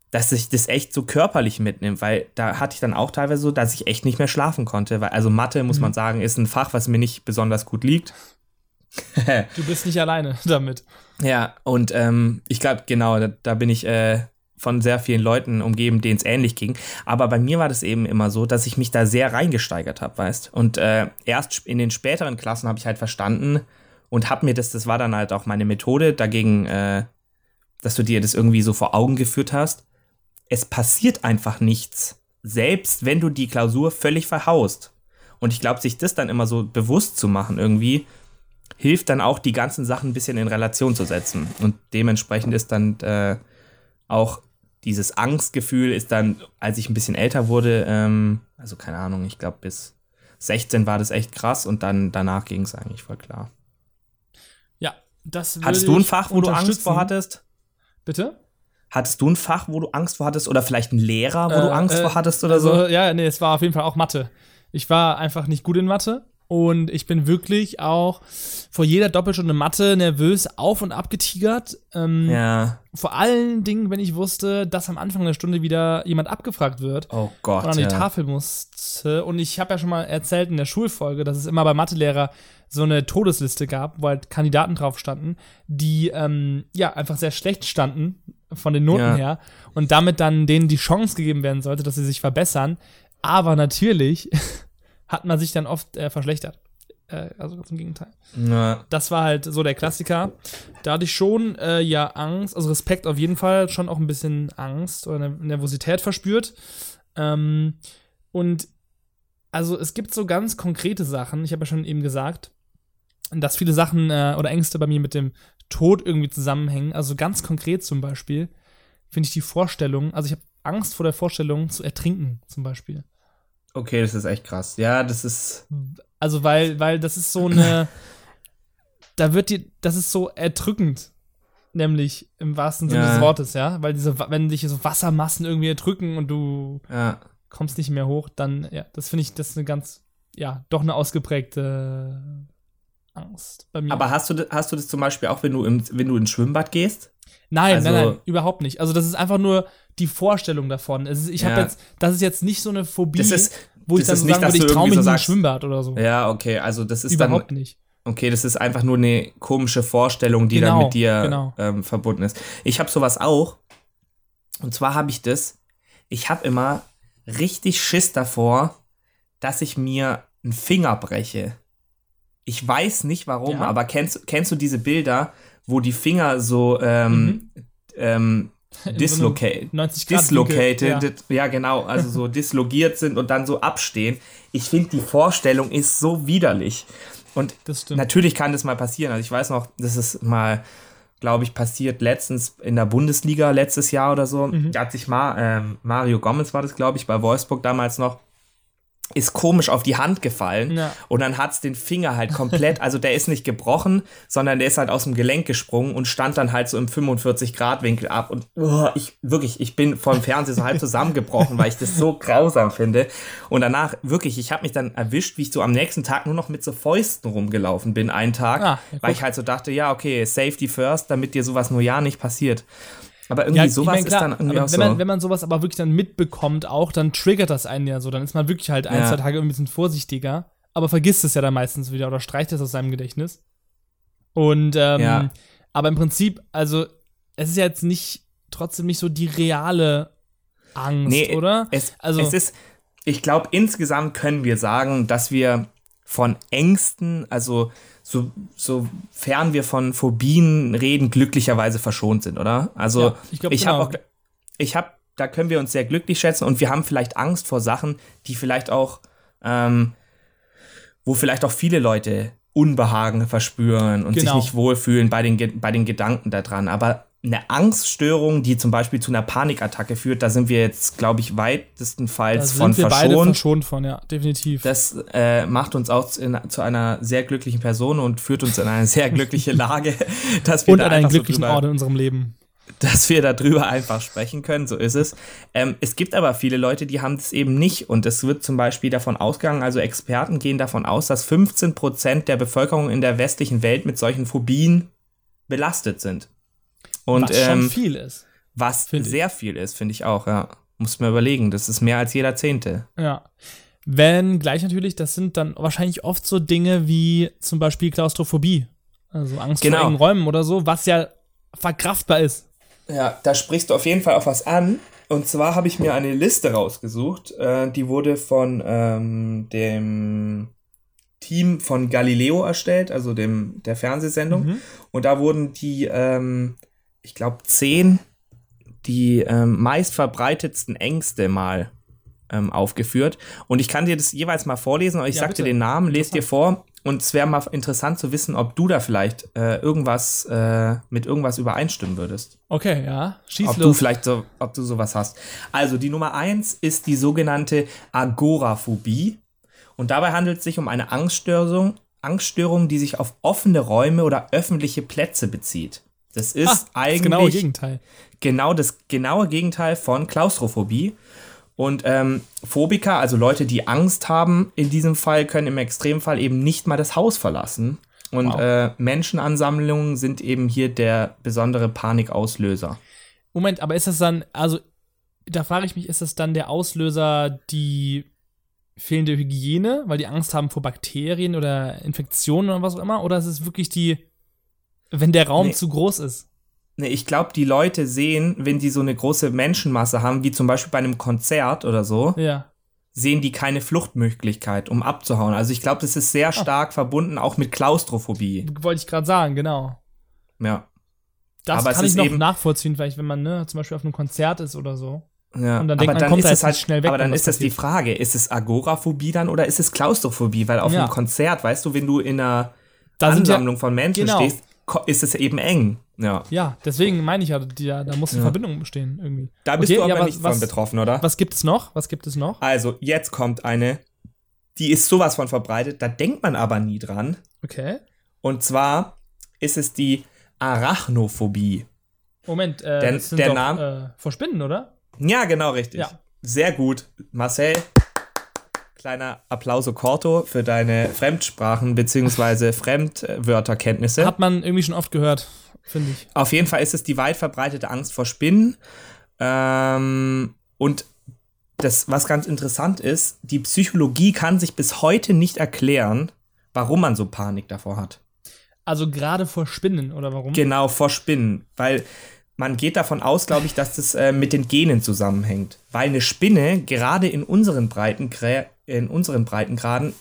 Speaker 3: dass sich das echt so körperlich mitnimmt, weil da hatte ich dann auch teilweise so, dass ich echt nicht mehr schlafen konnte, weil also Mathe, muss man sagen, ist ein Fach, was mir nicht besonders gut liegt.
Speaker 2: Du bist nicht alleine damit.
Speaker 3: Ja, und ich glaube, genau, da bin ich von sehr vielen Leuten umgeben, denen es ähnlich ging. Aber bei mir war das eben immer so, dass ich mich da sehr reingesteigert habe, weißt? Und erst in den späteren Klassen habe ich halt verstanden und habe mir das war dann halt auch meine Methode dagegen, dass du dir das irgendwie so vor Augen geführt hast. Es passiert einfach nichts, selbst wenn du die Klausur völlig verhaust. Und ich glaube, sich das dann immer so bewusst zu machen irgendwie, hilft dann auch, die ganzen Sachen ein bisschen in Relation zu setzen. Und dementsprechend ist dann auch dieses Angstgefühl ist dann, als ich ein bisschen älter wurde, also keine Ahnung, ich glaube bis 16 war das echt krass und dann danach ging es eigentlich voll klar.
Speaker 2: Ja, das würde
Speaker 3: Hattest du ein Fach, wo du Angst vor hattest?
Speaker 2: Bitte?
Speaker 3: Hattest du ein Fach, wo du Angst vor hattest oder vielleicht einen Lehrer, wo du Angst vor hattest oder so?
Speaker 2: Ja, nee, es war auf jeden Fall auch Mathe. Ich war einfach nicht gut in Mathe und ich bin wirklich auch vor jeder Doppelstunde Mathe nervös auf und ab getigert.
Speaker 3: Ja.
Speaker 2: Vor allen Dingen, wenn ich wusste, dass am Anfang der Stunde wieder jemand abgefragt wird.
Speaker 3: Oh Gott,
Speaker 2: und an die Tafel musste. Und ich habe ja schon mal erzählt in der Schulfolge, dass es immer bei Mathelehrer so eine Todesliste gab, wo halt Kandidaten drauf standen, die einfach sehr schlecht standen von den Noten her und damit dann denen die Chance gegeben werden sollte, dass sie sich verbessern. Aber natürlich hat man sich dann oft verschlechtert. Also ganz im Gegenteil.
Speaker 3: Ja.
Speaker 2: Das war halt so der Klassiker. Da hatte ich schon Angst, also Respekt auf jeden Fall, schon auch ein bisschen Angst oder Nervosität verspürt. Und also es gibt so ganz konkrete Sachen, ich habe ja schon eben gesagt, dass viele Sachen oder Ängste bei mir mit dem Tod irgendwie zusammenhängen. Also ganz konkret zum Beispiel finde ich die Vorstellung, also ich habe Angst vor der Vorstellung zu ertrinken zum Beispiel.
Speaker 3: Okay, das ist echt krass. Ja, das ist...
Speaker 2: Also weil das ist so eine, das ist so erdrückend, nämlich im wahrsten Sinne des Wortes, ja, weil wenn dich so Wassermassen irgendwie erdrücken und du kommst nicht mehr hoch, dann, das finde ich, das ist eine ganz, doch eine ausgeprägte Angst bei mir.
Speaker 3: Aber hast du das zum Beispiel auch, wenn du ins Schwimmbad gehst?
Speaker 2: Nein, überhaupt nicht. Also das ist einfach nur die Vorstellung davon. Das ist jetzt nicht so eine Phobie, wo ich dann so sagen würde, ich traue mich nicht ins Schwimmbad oder so.
Speaker 3: Ja, okay, also das ist
Speaker 2: überhaupt nicht.
Speaker 3: Okay, das ist einfach nur eine komische Vorstellung, die dann mit dir verbunden ist. Ich habe sowas auch. Und zwar habe ich habe immer richtig Schiss davor, dass ich mir einen Finger breche. Ich weiß nicht warum, aber kennst du diese Bilder, wo die Finger so dislocated, ja genau, also so dislogiert sind und dann so abstehen. Ich finde, die Vorstellung ist so widerlich. Und natürlich kann das mal passieren. Also ich weiß noch, das ist mal, glaube ich, passiert letztens in der Bundesliga letztes Jahr oder so. Da hat sich Mario Gomez, war das, glaube ich, bei Wolfsburg damals noch, ist komisch auf die Hand gefallen und dann hat's den Finger halt komplett, also der ist nicht gebrochen, sondern der ist halt aus dem Gelenk gesprungen und stand dann halt so im 45-Grad-Winkel ab und ich bin vor dem Fernseher so halb zusammengebrochen, weil ich das so grausam finde und danach ich habe mich dann erwischt, wie ich so am nächsten Tag nur noch mit so Fäusten rumgelaufen bin, einen Tag, weil ich halt so dachte, okay, Safety first, damit dir sowas nur nicht passiert. Aber irgendwie sowas ist dann irgendwie auch so.
Speaker 2: Wenn man sowas aber wirklich dann mitbekommt auch, dann triggert das einen ja so. Dann ist man wirklich halt 1-2 Tage ein bisschen vorsichtiger, aber vergisst es ja dann meistens wieder oder streicht es aus seinem Gedächtnis. Und, aber im Prinzip, also, es ist ja jetzt trotzdem nicht so die reale Angst, oder?
Speaker 3: Ich glaube, insgesamt können wir sagen, dass wir von Ängsten, also sofern wir von Phobien reden, glücklicherweise verschont sind, oder? Also da können wir uns sehr glücklich schätzen und wir haben vielleicht Angst vor Sachen, die vielleicht auch, wo vielleicht auch viele Leute Unbehagen verspüren und sich nicht wohlfühlen bei den Gedanken daran. Aber eine Angststörung, die zum Beispiel zu einer Panikattacke führt, da sind wir jetzt, glaube ich, weitestenfalls von verschont. Da sind wir beide
Speaker 2: verschont von, ja, definitiv.
Speaker 3: Das macht uns auch zu einer sehr glücklichen Person und führt uns in eine sehr glückliche Lage, dass wir
Speaker 2: und an einen glücklichen Ort in unserem Leben.
Speaker 3: Dass wir darüber einfach sprechen können, so ist es. Es gibt aber viele Leute, die haben das eben nicht und es wird zum Beispiel davon ausgegangen, also Experten gehen davon aus, dass 15% der Bevölkerung in der westlichen Welt mit solchen Phobien belastet sind. Und,
Speaker 2: was schon viel ist.
Speaker 3: Was
Speaker 2: Find ich.
Speaker 3: sehr viel ist, finde ich auch, ja. Muss man überlegen, das ist mehr als jeder 10.
Speaker 2: Ja. Wenn gleich natürlich, das sind dann wahrscheinlich oft so Dinge wie zum Beispiel Klaustrophobie. Also Angst vor engen Räumen oder so, was ja verkraftbar ist.
Speaker 3: Ja, da sprichst du auf jeden Fall auch was an. Und zwar habe ich mir eine Liste rausgesucht, die wurde von dem Team von Galileo erstellt, also der Fernsehsendung. Und da wurden die, ich glaube, 10 die meistverbreitetsten Ängste mal aufgeführt. Und ich kann dir das jeweils mal vorlesen, aber ich sag dir den Namen, lese dir vor. Und es wäre mal interessant zu wissen, ob du da vielleicht mit irgendwas übereinstimmen würdest.
Speaker 2: Okay, ja. Schieß
Speaker 3: Ob
Speaker 2: los.
Speaker 3: ob du sowas hast. Also die Nummer 1 ist die sogenannte Agoraphobie. Und dabei handelt es sich um eine Angststörung, die sich auf offene Räume oder öffentliche Plätze bezieht. Das ist eigentlich
Speaker 2: das genaue Gegenteil.
Speaker 3: Genau das genaue Gegenteil von Klaustrophobie. Und Phobiker, also Leute, die Angst haben, in diesem Fall können im Extremfall eben nicht mal das Haus verlassen. Und Menschenansammlungen sind eben hier der besondere Panikauslöser.
Speaker 2: Moment, aber ist das dann, also da frage ich mich, ist das dann der Auslöser die fehlende Hygiene, weil die Angst haben vor Bakterien oder Infektionen oder was auch immer? Oder ist es wirklich wenn der Raum zu groß ist?
Speaker 3: Nee, ich glaube, die Leute sehen, wenn die so eine große Menschenmasse haben, wie zum Beispiel bei einem Konzert oder so, sehen die keine Fluchtmöglichkeit, um abzuhauen. Also ich glaube, das ist sehr stark verbunden auch mit Klaustrophobie.
Speaker 2: Wollte ich gerade sagen, genau.
Speaker 3: Ja.
Speaker 2: Das
Speaker 3: aber
Speaker 2: kann ich noch nachvollziehen, vielleicht wenn man zum Beispiel auf einem Konzert ist oder so.
Speaker 3: Ja.
Speaker 2: Und dann denkt man, kommt da jetzt halt schnell weg.
Speaker 3: Aber dann ist das die Frage, ist es Agoraphobie dann oder ist es Klaustrophobie? Weil auf einem Konzert, weißt du, wenn du in einer Ansammlung von Menschen stehst, ist es eben eng.
Speaker 2: Ja, deswegen meine ich ja, da muss eine Verbindung bestehen irgendwie.
Speaker 3: Da bist du aber nicht von betroffen, oder?
Speaker 2: Was gibt es noch?
Speaker 3: Also, jetzt kommt eine, die ist sowas von verbreitet, da denkt man aber nie dran.
Speaker 2: Okay.
Speaker 3: Und zwar ist es die Arachnophobie.
Speaker 2: Moment, das sind Name vor Spinnen, oder?
Speaker 3: Ja, genau, richtig.
Speaker 2: Ja.
Speaker 3: Sehr gut. Marcel, kleiner Applauso corto für deine Fremdsprachen- bzw. Fremdwörterkenntnisse.
Speaker 2: Hat man irgendwie schon oft gehört, finde ich.
Speaker 3: Auf jeden Fall ist es die weit verbreitete Angst vor Spinnen. Und das, was ganz interessant ist, die Psychologie kann sich bis heute nicht erklären, warum man so Panik davor hat.
Speaker 2: Also gerade vor Spinnen, oder warum?
Speaker 3: Genau, vor Spinnen. Weil man geht davon aus, glaube ich, dass das mit den Genen zusammenhängt. Weil eine Spinne, gerade in unseren Breitengraden,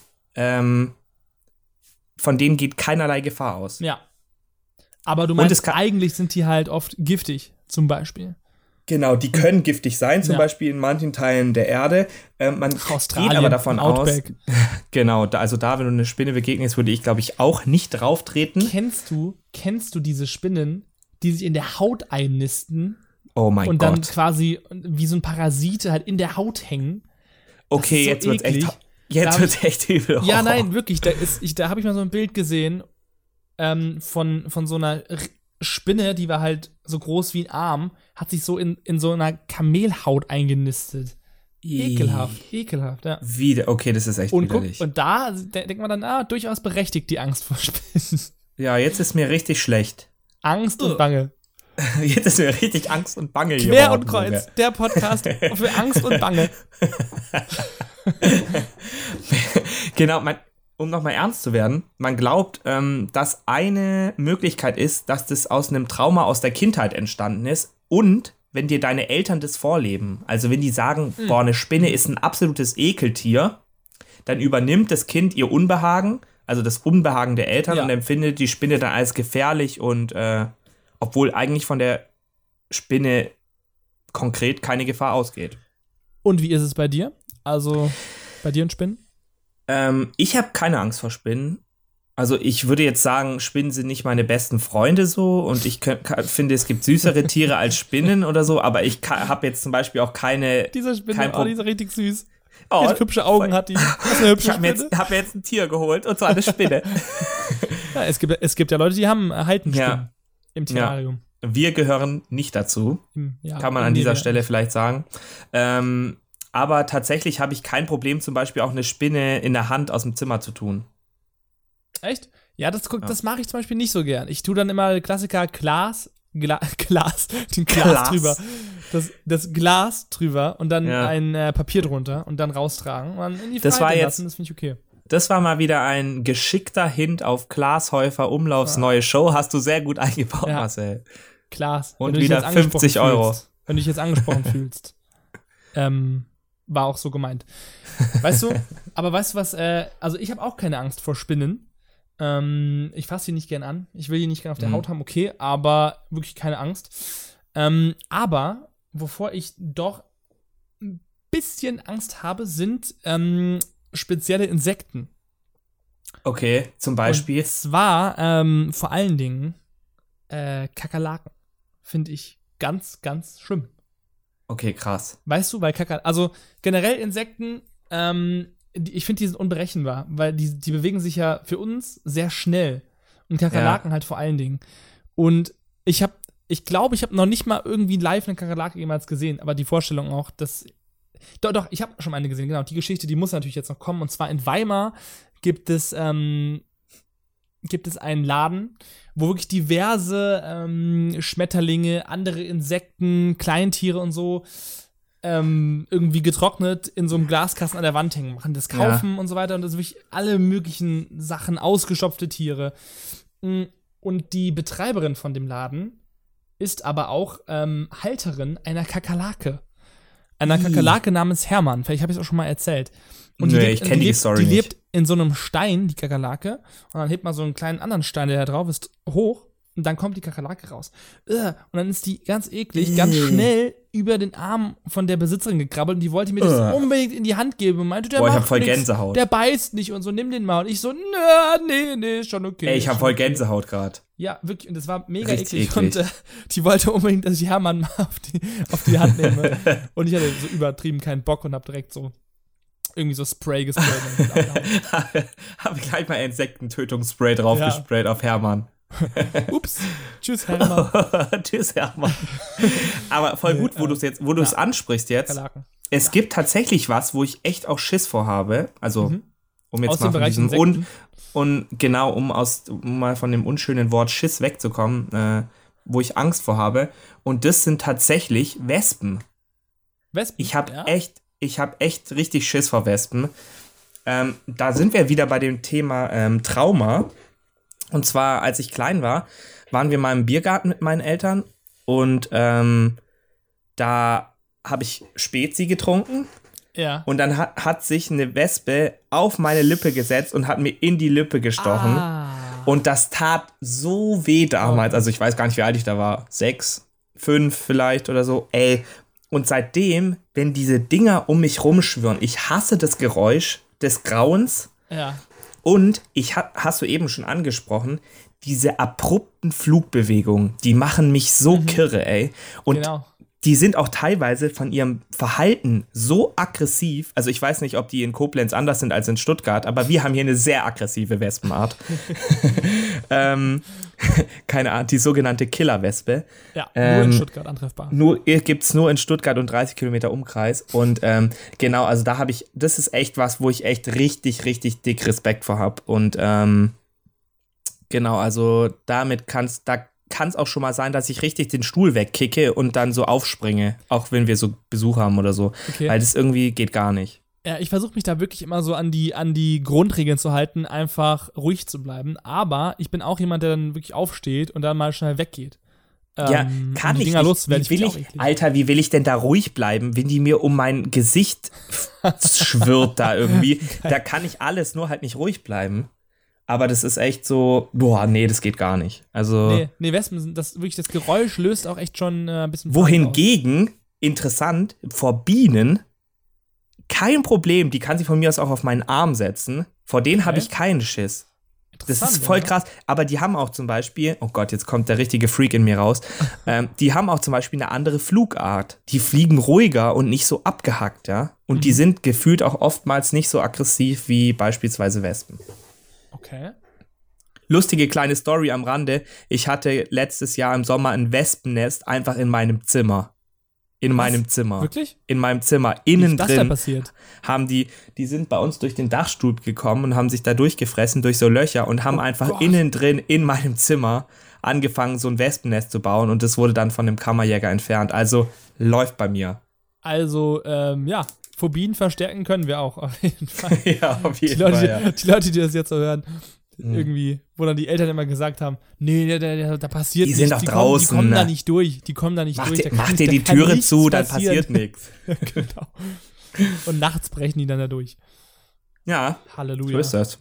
Speaker 3: von denen geht keinerlei Gefahr aus.
Speaker 2: Ja. Aber du meinst, eigentlich sind die halt oft giftig, zum Beispiel.
Speaker 3: Genau, die können giftig sein, zum Beispiel in manchen Teilen der Erde. Man geht aber davon aus. Genau, also da, wenn du eine Spinne begegnest, würde ich, glaube ich, auch nicht drauf treten.
Speaker 2: Kennst du diese Spinnen, die sich in der Haut einnisten?
Speaker 3: Oh mein Gott.
Speaker 2: Und dann quasi wie so ein Parasit halt in der Haut hängen.
Speaker 3: Okay, jetzt wird's echt übel.
Speaker 2: Ja, nein, wirklich. Da habe ich mal so ein Bild gesehen von so einer Spinne, die war halt so groß wie ein Arm, hat sich so in so einer Kamelhaut eingenistet. Ekelhaft, ja.
Speaker 3: Okay, das ist echt widerlich.
Speaker 2: Und da denkt man dann, durchaus berechtigt die Angst vor Spinnen.
Speaker 3: Ja, jetzt ist mir richtig schlecht.
Speaker 2: Angst und Bange.
Speaker 3: Jetzt ist mir richtig Angst und Bange hier.
Speaker 2: Quer und Kreuz, der Podcast für Angst und Bange.
Speaker 3: Genau, um nochmal ernst zu werden, man glaubt, dass eine Möglichkeit ist, dass das aus einem Trauma aus der Kindheit entstanden ist und wenn dir deine Eltern das vorleben, also wenn die sagen, boah, eine Spinne ist ein absolutes Ekeltier, dann übernimmt das Kind ihr Unbehagen, also das Unbehagen der Eltern und empfindet die Spinne dann als gefährlich und obwohl eigentlich von der Spinne konkret keine Gefahr ausgeht.
Speaker 2: Und wie ist es bei dir? Also bei dir und Spinnen?
Speaker 3: Ich habe keine Angst vor Spinnen. Also ich würde jetzt sagen, Spinnen sind nicht meine besten Freunde so und ich finde, es gibt süßere Tiere als Spinnen oder so, aber ich habe jetzt zum Beispiel auch keine...
Speaker 2: Diese Spinne, die ist richtig süß.
Speaker 3: Oh,
Speaker 2: hübsche Augen hat die. Das ist eine hübsche
Speaker 3: Spinne. Ich habe mir jetzt ein Tier geholt und zwar eine Spinne.
Speaker 2: Ja, es gibt ja Leute, die halten Spinnen im Terrarium.
Speaker 3: Ja. Wir gehören nicht dazu, kann man an dieser Stelle vielleicht sagen. Aber tatsächlich habe ich kein Problem, zum Beispiel auch eine Spinne in der Hand aus dem Zimmer zu tun.
Speaker 2: Echt? Ja, das mache ich zum Beispiel nicht so gern. Ich tue dann immer Klassiker Glas Glas
Speaker 3: Glas.
Speaker 2: drüber. Das Glas drüber und dann ein Papier drunter und dann raustragen und dann in die Freiheit lassen, das finde ich okay.
Speaker 3: Das war mal wieder ein geschickter Hint auf Klaas Häufer Umlaufs neue Show. Hast du sehr gut eingebaut, Marcel.
Speaker 2: Klaas.
Speaker 3: Und wieder 50 Euro.
Speaker 2: Wenn du dich jetzt angesprochen fühlst. War auch so gemeint. Weißt du was, also ich habe auch keine Angst vor Spinnen. Ich fasse die nicht gern an. Ich will die nicht gern auf der Haut haben, okay, aber wirklich keine Angst. Aber wovor ich doch ein bisschen Angst habe, sind spezielle Insekten.
Speaker 3: Okay, zum Beispiel.
Speaker 2: Und zwar vor allen Dingen Kakerlaken. Finde ich ganz, ganz schlimm.
Speaker 3: Okay, krass.
Speaker 2: Weißt du, weil also generell Insekten, ich finde, die sind unberechenbar, weil die bewegen sich ja für uns sehr schnell. Und Kakerlaken halt vor allen Dingen. Und ich glaube, ich habe noch nicht mal irgendwie live eine Kakerlake jemals gesehen, aber die Vorstellung auch, dass Doch, ich habe schon eine gesehen, genau. Die Geschichte, die muss natürlich jetzt noch kommen. Und zwar in Weimar gibt es einen Laden, wo wirklich diverse Schmetterlinge, andere Insekten, Kleintiere und so irgendwie getrocknet in so einem Glaskasten an der Wand hängen, machen das kaufen und so weiter. Und das sind wirklich alle möglichen Sachen, ausgestopfte Tiere. Und die Betreiberin von dem Laden ist aber auch Halterin einer Kakerlake. Einer Kakerlake namens Hermann. Vielleicht habe ich es auch schon mal erzählt. Und
Speaker 3: ich kenne die Story nicht.
Speaker 2: Die lebt in so einem Stein, die Kakerlake. Und dann hebt man so einen kleinen anderen Stein, der da drauf ist, hoch. Und dann kommt die Kakerlake raus. Und dann ist die ganz eklig, ganz schnell über den Arm von der Besitzerin gekrabbelt. Und die wollte mir das unbedingt in die Hand geben. Und meinte, der
Speaker 3: ich hab
Speaker 2: macht
Speaker 3: voll
Speaker 2: nix,
Speaker 3: Gänsehaut.
Speaker 2: der beißt nicht und so, nimm den mal. Und ich so, nee, ist schon okay.
Speaker 3: Ey, ich hab voll Gänsehaut gerade.
Speaker 2: Ja, wirklich. Und das war mega
Speaker 3: Richtig
Speaker 2: eklig. Und die wollte unbedingt, dass ich Hermann mal auf die Hand nehme. Und ich hatte so übertrieben keinen Bock und hab direkt so irgendwie so Spray gesprayt.
Speaker 3: Hab gleich mal Insektentötungsspray draufgesprayt auf Hermann.
Speaker 2: Ups. Tschüss, Hermann.
Speaker 3: Tschüss, Hermann. Aber voll gut, wo du es ansprichst jetzt.
Speaker 2: Kakerlaken.
Speaker 3: Es gibt tatsächlich was, wo ich echt auch Schiss vor habe. Also, um jetzt
Speaker 2: Aus
Speaker 3: mal
Speaker 2: dem
Speaker 3: von
Speaker 2: Bereich
Speaker 3: diesem
Speaker 2: Insekten.
Speaker 3: und genau, um mal von dem unschönen Wort Schiss wegzukommen, wo ich Angst vor habe. Und das sind tatsächlich Wespen.
Speaker 2: Wespen?
Speaker 3: Ich habe echt richtig Schiss vor Wespen. Da sind wir wieder bei dem Thema Trauma. Und zwar, als ich klein war, waren wir mal im Biergarten mit meinen Eltern und da habe ich Spezi getrunken.
Speaker 2: Ja.
Speaker 3: Und dann hat sich eine Wespe auf meine Lippe gesetzt und hat mir in die Lippe gestochen. Und das tat so weh damals. Also ich weiß gar nicht, wie alt ich da war. 6, 5 vielleicht oder so. Ey. Und seitdem, wenn diese Dinger um mich rumschwirren, ich hasse das Geräusch des Grauens.
Speaker 2: Ja.
Speaker 3: Und hast du eben schon angesprochen, diese abrupten Flugbewegungen, die machen mich so kirre, ey. Und die sind auch teilweise von ihrem Verhalten so aggressiv. Also ich weiß nicht, ob die in Koblenz anders sind als in Stuttgart, aber wir haben hier eine sehr aggressive Wespenart. Keine Ahnung, die sogenannte Killerwespe.
Speaker 2: Ja, nur in Stuttgart antreffbar.
Speaker 3: Gibt's nur in Stuttgart und 30 Kilometer Umkreis. Und genau, also das ist echt was, wo ich echt richtig, richtig dick Respekt vor habe. Und genau, also damit kann es auch schon mal sein, dass ich richtig den Stuhl wegkicke und dann so aufspringe, auch wenn wir so Besuch haben oder so. Okay. Weil das irgendwie geht gar nicht.
Speaker 2: Ja, ich versuche mich da wirklich immer so an die Grundregeln zu halten, einfach ruhig zu bleiben. Aber ich bin auch jemand, der dann wirklich aufsteht und dann mal schnell weggeht.
Speaker 3: Ja, kann ich nicht. Alter, wie will ich denn da ruhig bleiben, wenn die mir um mein Gesicht schwirrt da irgendwie? Da kann ich alles, nur halt nicht ruhig bleiben. Aber das ist echt so, nee, das geht gar nicht. Also
Speaker 2: Nee, Wespen sind das Geräusch löst auch echt schon ein bisschen.
Speaker 3: Wohingegen, interessant, vor Bienen, kein Problem, die kann sie von mir aus auch auf meinen Arm setzen. Vor denen habe ich keinen Schiss. Das ist voll krass. Aber die haben auch zum Beispiel, oh Gott, jetzt kommt der richtige Freak in mir raus, die haben auch zum Beispiel eine andere Flugart. Die fliegen ruhiger und nicht so abgehackt, ja. Und die sind gefühlt auch oftmals nicht so aggressiv wie beispielsweise Wespen.
Speaker 2: Okay.
Speaker 3: Lustige kleine Story am Rande. Ich hatte letztes Jahr im Sommer ein Wespennest einfach in meinem Zimmer.
Speaker 2: Wirklich?
Speaker 3: In meinem Zimmer. Innen
Speaker 2: drin. Was ist das denn passiert?
Speaker 3: Haben die sind bei uns durch den Dachstuhl gekommen und haben sich da durchgefressen durch so Löcher und haben einfach innen drin in meinem Zimmer angefangen, so ein Wespennest zu bauen und das wurde dann von dem Kammerjäger entfernt. Also läuft bei mir.
Speaker 2: Also, Phobien verstärken können wir auch, auf jeden Fall.
Speaker 3: Ja, auf jeden Fall. Ja.
Speaker 2: Die Leute, die das jetzt so hören, irgendwie, wo dann die Eltern immer gesagt haben, nee, da passiert nichts.
Speaker 3: Die sind doch draußen.
Speaker 2: Die kommen da nicht durch.
Speaker 3: Mach dir die Türe zu, dann passiert nichts.
Speaker 2: Genau. Und nachts brechen die dann da durch.
Speaker 3: Ja,
Speaker 2: Halleluja.
Speaker 3: so ist das.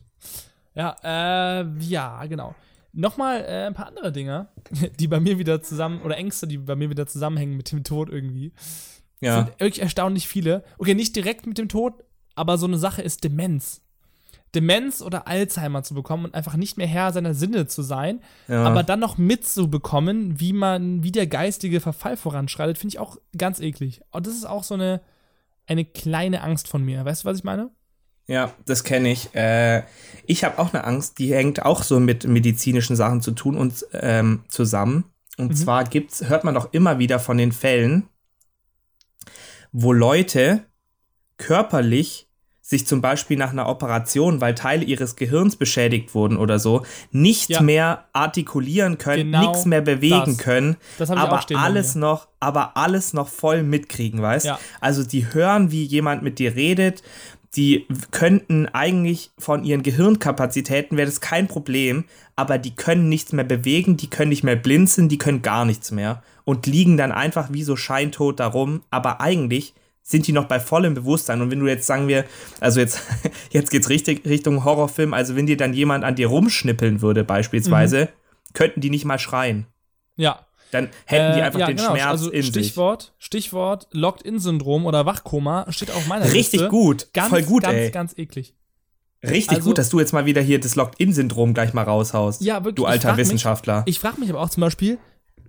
Speaker 2: Ja, genau. Nochmal ein paar andere Dinge, die bei mir wieder oder Ängste, die bei mir wieder zusammenhängen mit dem Tod irgendwie.
Speaker 3: Ja.
Speaker 2: Sind wirklich erstaunlich viele. Okay, nicht direkt mit dem Tod, aber so eine Sache ist Demenz. Demenz oder Alzheimer zu bekommen und einfach nicht mehr Herr seiner Sinne zu sein, aber dann noch mitzubekommen, wie der geistige Verfall voranschreitet, finde ich auch ganz eklig. Und das ist auch so eine kleine Angst von mir. Weißt du, was ich meine?
Speaker 3: Ja, das kenne ich. Ich habe auch eine Angst, die hängt auch so mit medizinischen Sachen zu tun und zusammen. Und zwar hört man doch immer wieder von den Fällen, wo Leute körperlich sich zum Beispiel nach einer Operation, weil Teile ihres Gehirns beschädigt wurden oder so, nicht mehr artikulieren können, nichts mehr bewegen können,
Speaker 2: das hab ich auch stehen
Speaker 3: aber alles noch voll mitkriegen, weißt?
Speaker 2: Ja.
Speaker 3: Also die hören, wie jemand mit dir redet, die könnten eigentlich von ihren Gehirnkapazitäten, wäre das kein Problem, aber die können nichts mehr bewegen, die können nicht mehr blinzeln, die können gar nichts mehr und liegen dann einfach wie so scheintot darum, aber eigentlich sind die noch bei vollem Bewusstsein. Und wenn du jetzt, sagen wir, also jetzt geht's richtig Richtung Horrorfilm, also wenn dir dann jemand an dir rumschnippeln würde beispielsweise, könnten die nicht mal schreien.
Speaker 2: Ja.
Speaker 3: Dann hätten die einfach den Schmerz
Speaker 2: also
Speaker 3: in sich.
Speaker 2: Stichwort Locked-In-Syndrom oder Wachkoma steht auf meiner Liste.
Speaker 3: Richtig gut, voll gut, ey.
Speaker 2: Ganz eklig.
Speaker 3: Richtig gut, dass du jetzt mal wieder hier das Locked-In-Syndrom gleich mal raushaust.
Speaker 2: Ja, wirklich.
Speaker 3: Du alter Wissenschaftler.
Speaker 2: Ich frage mich aber auch zum Beispiel,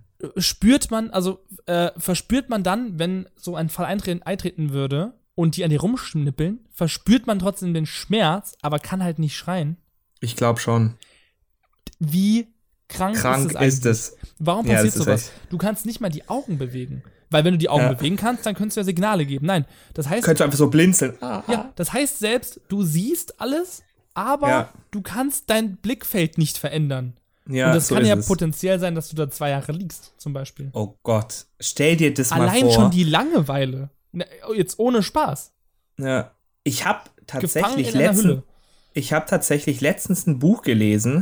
Speaker 2: verspürt man dann, wenn so ein Fall eintreten würde und die an dir rumschnippeln, verspürt man trotzdem den Schmerz, aber kann halt nicht schreien?
Speaker 3: Ich glaube schon.
Speaker 2: Wie krank ist es? Warum passiert sowas? Du kannst nicht mal die Augen bewegen. Weil wenn du die Augen bewegen kannst, dann könntest du ja Signale geben. Nein, das heißt...
Speaker 3: Könntest du einfach so blinzeln.
Speaker 2: Ja, das heißt selbst, du siehst alles, aber du kannst dein Blickfeld nicht verändern.
Speaker 3: Ja,
Speaker 2: und das
Speaker 3: so
Speaker 2: kann ja
Speaker 3: es.
Speaker 2: Potenziell sein, dass du da 2 Jahre liegst, zum Beispiel.
Speaker 3: Oh Gott, stell dir das mal vor.
Speaker 2: Allein schon die Langeweile. Jetzt ohne Spaß.
Speaker 3: Ja, ich habe tatsächlich letztens ein Buch gelesen.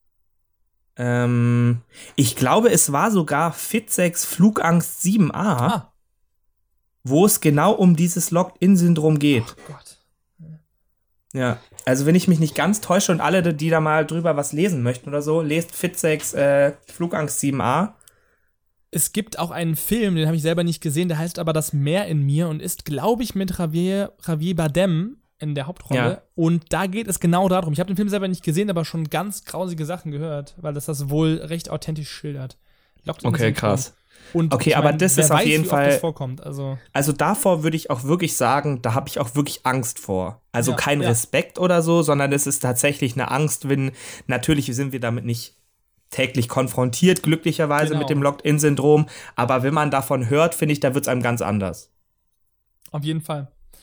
Speaker 3: Ich glaube, es war sogar Fitzeks Flugangst 7a, wo es genau um dieses Locked-In-Syndrom geht.
Speaker 2: Oh Gott.
Speaker 3: Ja, also wenn ich mich nicht ganz täusche und alle, die da mal drüber was lesen möchten oder so, lest Fitzeks Flugangst 7a.
Speaker 2: Es gibt auch einen Film, den habe ich selber nicht gesehen, der heißt aber Das Meer in mir und ist, glaube ich, mit Javier Bardem in der Hauptrolle.
Speaker 3: Ja.
Speaker 2: Und da geht es genau darum. Ich habe den Film selber nicht gesehen, aber schon ganz grausige Sachen gehört, weil das wohl recht authentisch schildert.
Speaker 3: Okay, krass.
Speaker 2: Und
Speaker 3: okay, aber das ist auf jeden Fall.
Speaker 2: Das vorkommt. Also
Speaker 3: davor würde ich auch wirklich sagen, da habe ich auch wirklich Angst vor. Also kein Respekt oder so, sondern es ist tatsächlich eine Angst, natürlich sind wir damit nicht täglich konfrontiert, glücklicherweise mit dem Locked-In-Syndrom, aber wenn man davon hört, finde ich, da wird es einem ganz anders.
Speaker 2: Auf jeden Fall.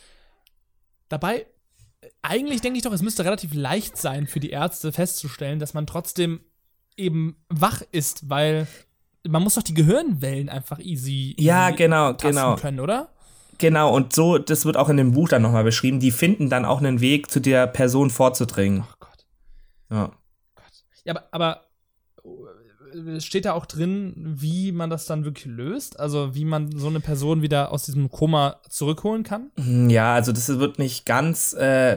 Speaker 2: Dabei, eigentlich denke ich doch, es müsste relativ leicht sein für die Ärzte festzustellen, dass man trotzdem eben wach ist, weil man muss doch die Gehirnwellen einfach easy tasten können, oder?
Speaker 3: Genau, und so, das wird auch in dem Buch dann nochmal beschrieben, die finden dann auch einen Weg, zu der Person vorzudringen.
Speaker 2: Ach Gott.
Speaker 3: Ja.
Speaker 2: Ja, aber steht da auch drin, wie man das dann wirklich löst? Also wie man so eine Person wieder aus diesem Koma zurückholen kann?
Speaker 3: Ja, also das wird nicht ganz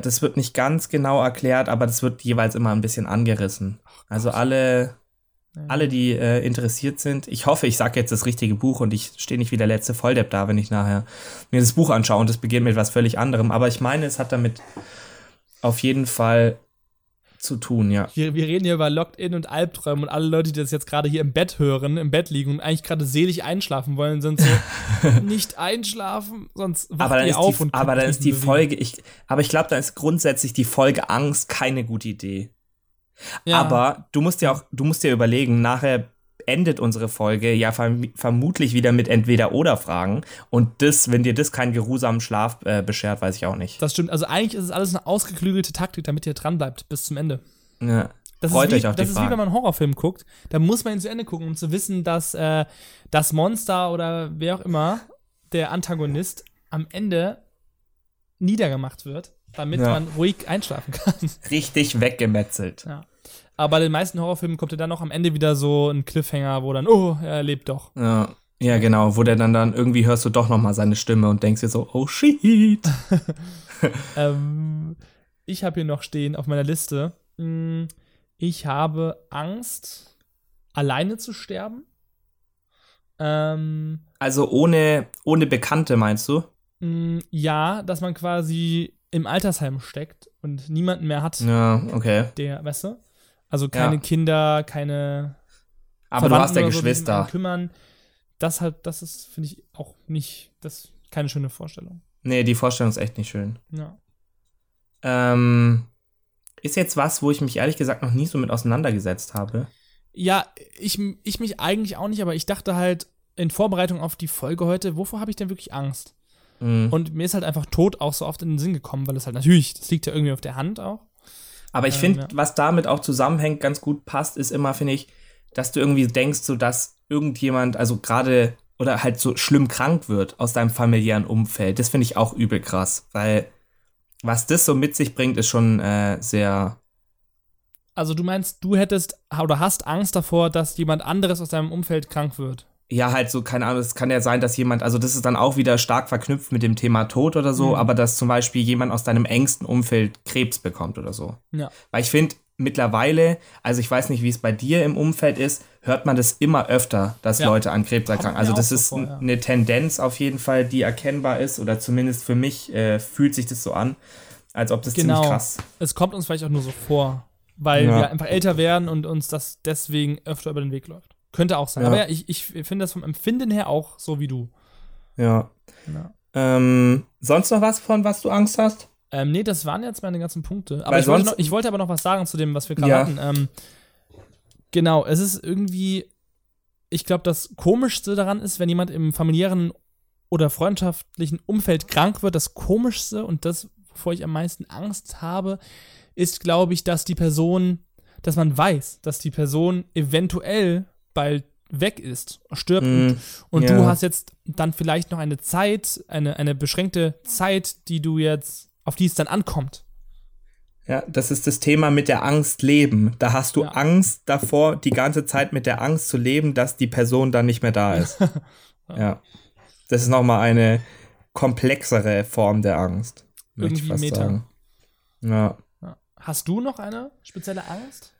Speaker 3: genau erklärt, aber das wird jeweils immer ein bisschen angerissen. Also alle, die interessiert sind, ich hoffe, ich sage jetzt das richtige Buch und ich stehe nicht wie der letzte Volldepp da, wenn ich nachher mir das Buch anschaue und es beginnt mit was völlig anderem. Aber ich meine, es hat damit auf jeden Fall zu tun, ja.
Speaker 2: Wir reden hier über Locked-In und Albträume und alle Leute, die das jetzt gerade hier im Bett hören, im Bett liegen und eigentlich gerade selig einschlafen wollen, sind so, nicht einschlafen, sonst wacht ihr auf und
Speaker 3: aber dann ist die Folge, aber ich glaube, dann ist grundsätzlich die Folge Angst keine gute Idee. Ja. Aber du musst dir überlegen, nachher endet unsere Folge ja vermutlich wieder mit Entweder-Oder-Fragen und wenn dir das keinen geruhsamen Schlaf beschert, weiß ich auch nicht.
Speaker 2: Das stimmt, also eigentlich ist es alles eine ausgeklügelte Taktik, damit ihr dran bleibt bis zum Ende.
Speaker 3: Ja. Freut euch auf die
Speaker 2: Das ist wie,
Speaker 3: Fragen.
Speaker 2: wenn man einen Horrorfilm guckt. Da muss man ihn zu Ende gucken, um zu wissen, dass das Monster oder wer auch immer, der Antagonist, am Ende niedergemacht wird, damit man ruhig einschlafen kann.
Speaker 3: Richtig weggemetzelt.
Speaker 2: Ja. Aber bei den meisten Horrorfilmen kommt ja dann noch am Ende wieder so ein Cliffhanger, wo dann, oh, er lebt doch.
Speaker 3: Ja, genau, wo der dann irgendwie hörst du doch nochmal seine Stimme und denkst dir so, oh shit.
Speaker 2: Ich habe hier noch stehen auf meiner Liste, ich habe Angst, alleine zu sterben.
Speaker 3: Also ohne Bekannte, meinst du?
Speaker 2: Ja, dass man quasi im Altersheim steckt und niemanden mehr hat,
Speaker 3: Ja, okay.
Speaker 2: der, weißt du? Also keine Kinder, keine
Speaker 3: Aber du hast ja
Speaker 2: oder so, die sich um einen
Speaker 3: Geschwister.
Speaker 2: kümmern. Das ist, finde ich, auch nicht, das ist keine schöne Vorstellung.
Speaker 3: Nee, die Vorstellung ist echt nicht schön.
Speaker 2: Ja.
Speaker 3: Ist jetzt was, wo ich mich ehrlich gesagt noch nie so mit auseinandergesetzt habe.
Speaker 2: Ja, ich mich eigentlich auch nicht, aber ich dachte halt in Vorbereitung auf die Folge heute, wovor habe ich denn wirklich Angst? Und mir ist halt einfach Tod auch so oft in den Sinn gekommen, weil es halt natürlich, das liegt ja irgendwie auf der Hand auch.
Speaker 3: Aber ich finde, was damit auch zusammenhängt, ganz gut passt, ist immer, finde ich, dass du irgendwie denkst, so dass irgendjemand, also gerade oder halt so schlimm krank wird aus deinem familiären Umfeld. Das finde ich auch übel krass, weil was das so mit sich bringt, ist schon sehr.
Speaker 2: Also du meinst, du hättest oder hast Angst davor, dass jemand anderes aus deinem Umfeld krank wird?
Speaker 3: Ja, halt so, keine Ahnung, es kann ja sein, dass jemand, also das ist dann auch wieder stark verknüpft mit dem Thema Tod oder so, aber dass zum Beispiel jemand aus deinem engsten Umfeld Krebs bekommt oder so.
Speaker 2: Ja.
Speaker 3: Weil ich finde, mittlerweile, also ich weiß nicht, wie es bei dir im Umfeld ist, hört man das immer öfter, dass Leute an Krebs erkranken. Also das ist eine Tendenz auf jeden Fall, die erkennbar ist, oder zumindest für mich fühlt sich das so an, als ob das ziemlich krass.
Speaker 2: Es kommt uns vielleicht auch nur so vor, weil wir einfach älter werden und uns das deswegen öfter über den Weg läuft. Könnte auch sein. Aber ja, ich finde das vom Empfinden her auch so wie du.
Speaker 3: Ja. Sonst noch was, von was du Angst hast?
Speaker 2: Nee, das waren jetzt meine ganzen Punkte. Aber ich wollte aber noch was sagen zu dem, was wir gerade hatten. Genau, es ist irgendwie, ich glaube, das Komischste daran ist, wenn jemand im familiären oder freundschaftlichen Umfeld krank wird, das Komischste und das, wovor ich am meisten Angst habe, ist, glaube ich, dass man weiß, dass die Person eventuell bald weg ist, stirbt und du hast jetzt dann vielleicht noch eine Zeit, eine beschränkte Zeit, auf die es dann ankommt.
Speaker 3: Ja, das ist das Thema mit der Angst leben. Da hast du Angst davor, die ganze Zeit mit der Angst zu leben, dass die Person dann nicht mehr da ist. Ja. Das ist nochmal eine komplexere Form der Angst.
Speaker 2: Irgendwie Meta.
Speaker 3: Sagen. Ja.
Speaker 2: Hast du noch eine spezielle Angst?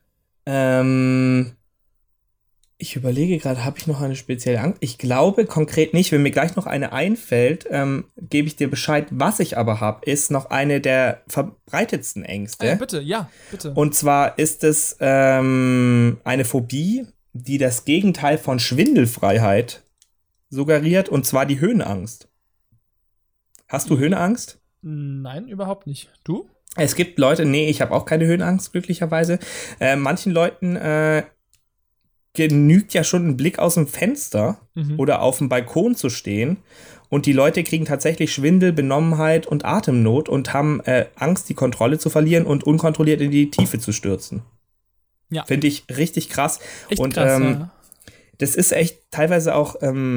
Speaker 3: Ich überlege gerade, habe ich noch eine spezielle Angst? Ich glaube konkret nicht. Wenn mir gleich noch eine einfällt, gebe ich dir Bescheid. Was ich aber habe, ist noch eine der verbreitetsten Ängste.
Speaker 2: Bitte.
Speaker 3: Und zwar ist es eine Phobie, die das Gegenteil von Schwindelfreiheit suggeriert, und zwar die Höhenangst. Hast du Höhenangst?
Speaker 2: Nein, überhaupt nicht. Du?
Speaker 3: Es gibt Leute, ich habe auch keine Höhenangst, glücklicherweise. Manchen Leuten genügt ja schon ein Blick aus dem Fenster oder auf dem Balkon zu stehen, und die Leute kriegen tatsächlich Schwindel, Benommenheit und Atemnot und haben Angst, die Kontrolle zu verlieren und unkontrolliert in die Tiefe zu stürzen. Ja. Finde ich richtig krass.
Speaker 2: Echt und krass,
Speaker 3: das ist echt teilweise auch,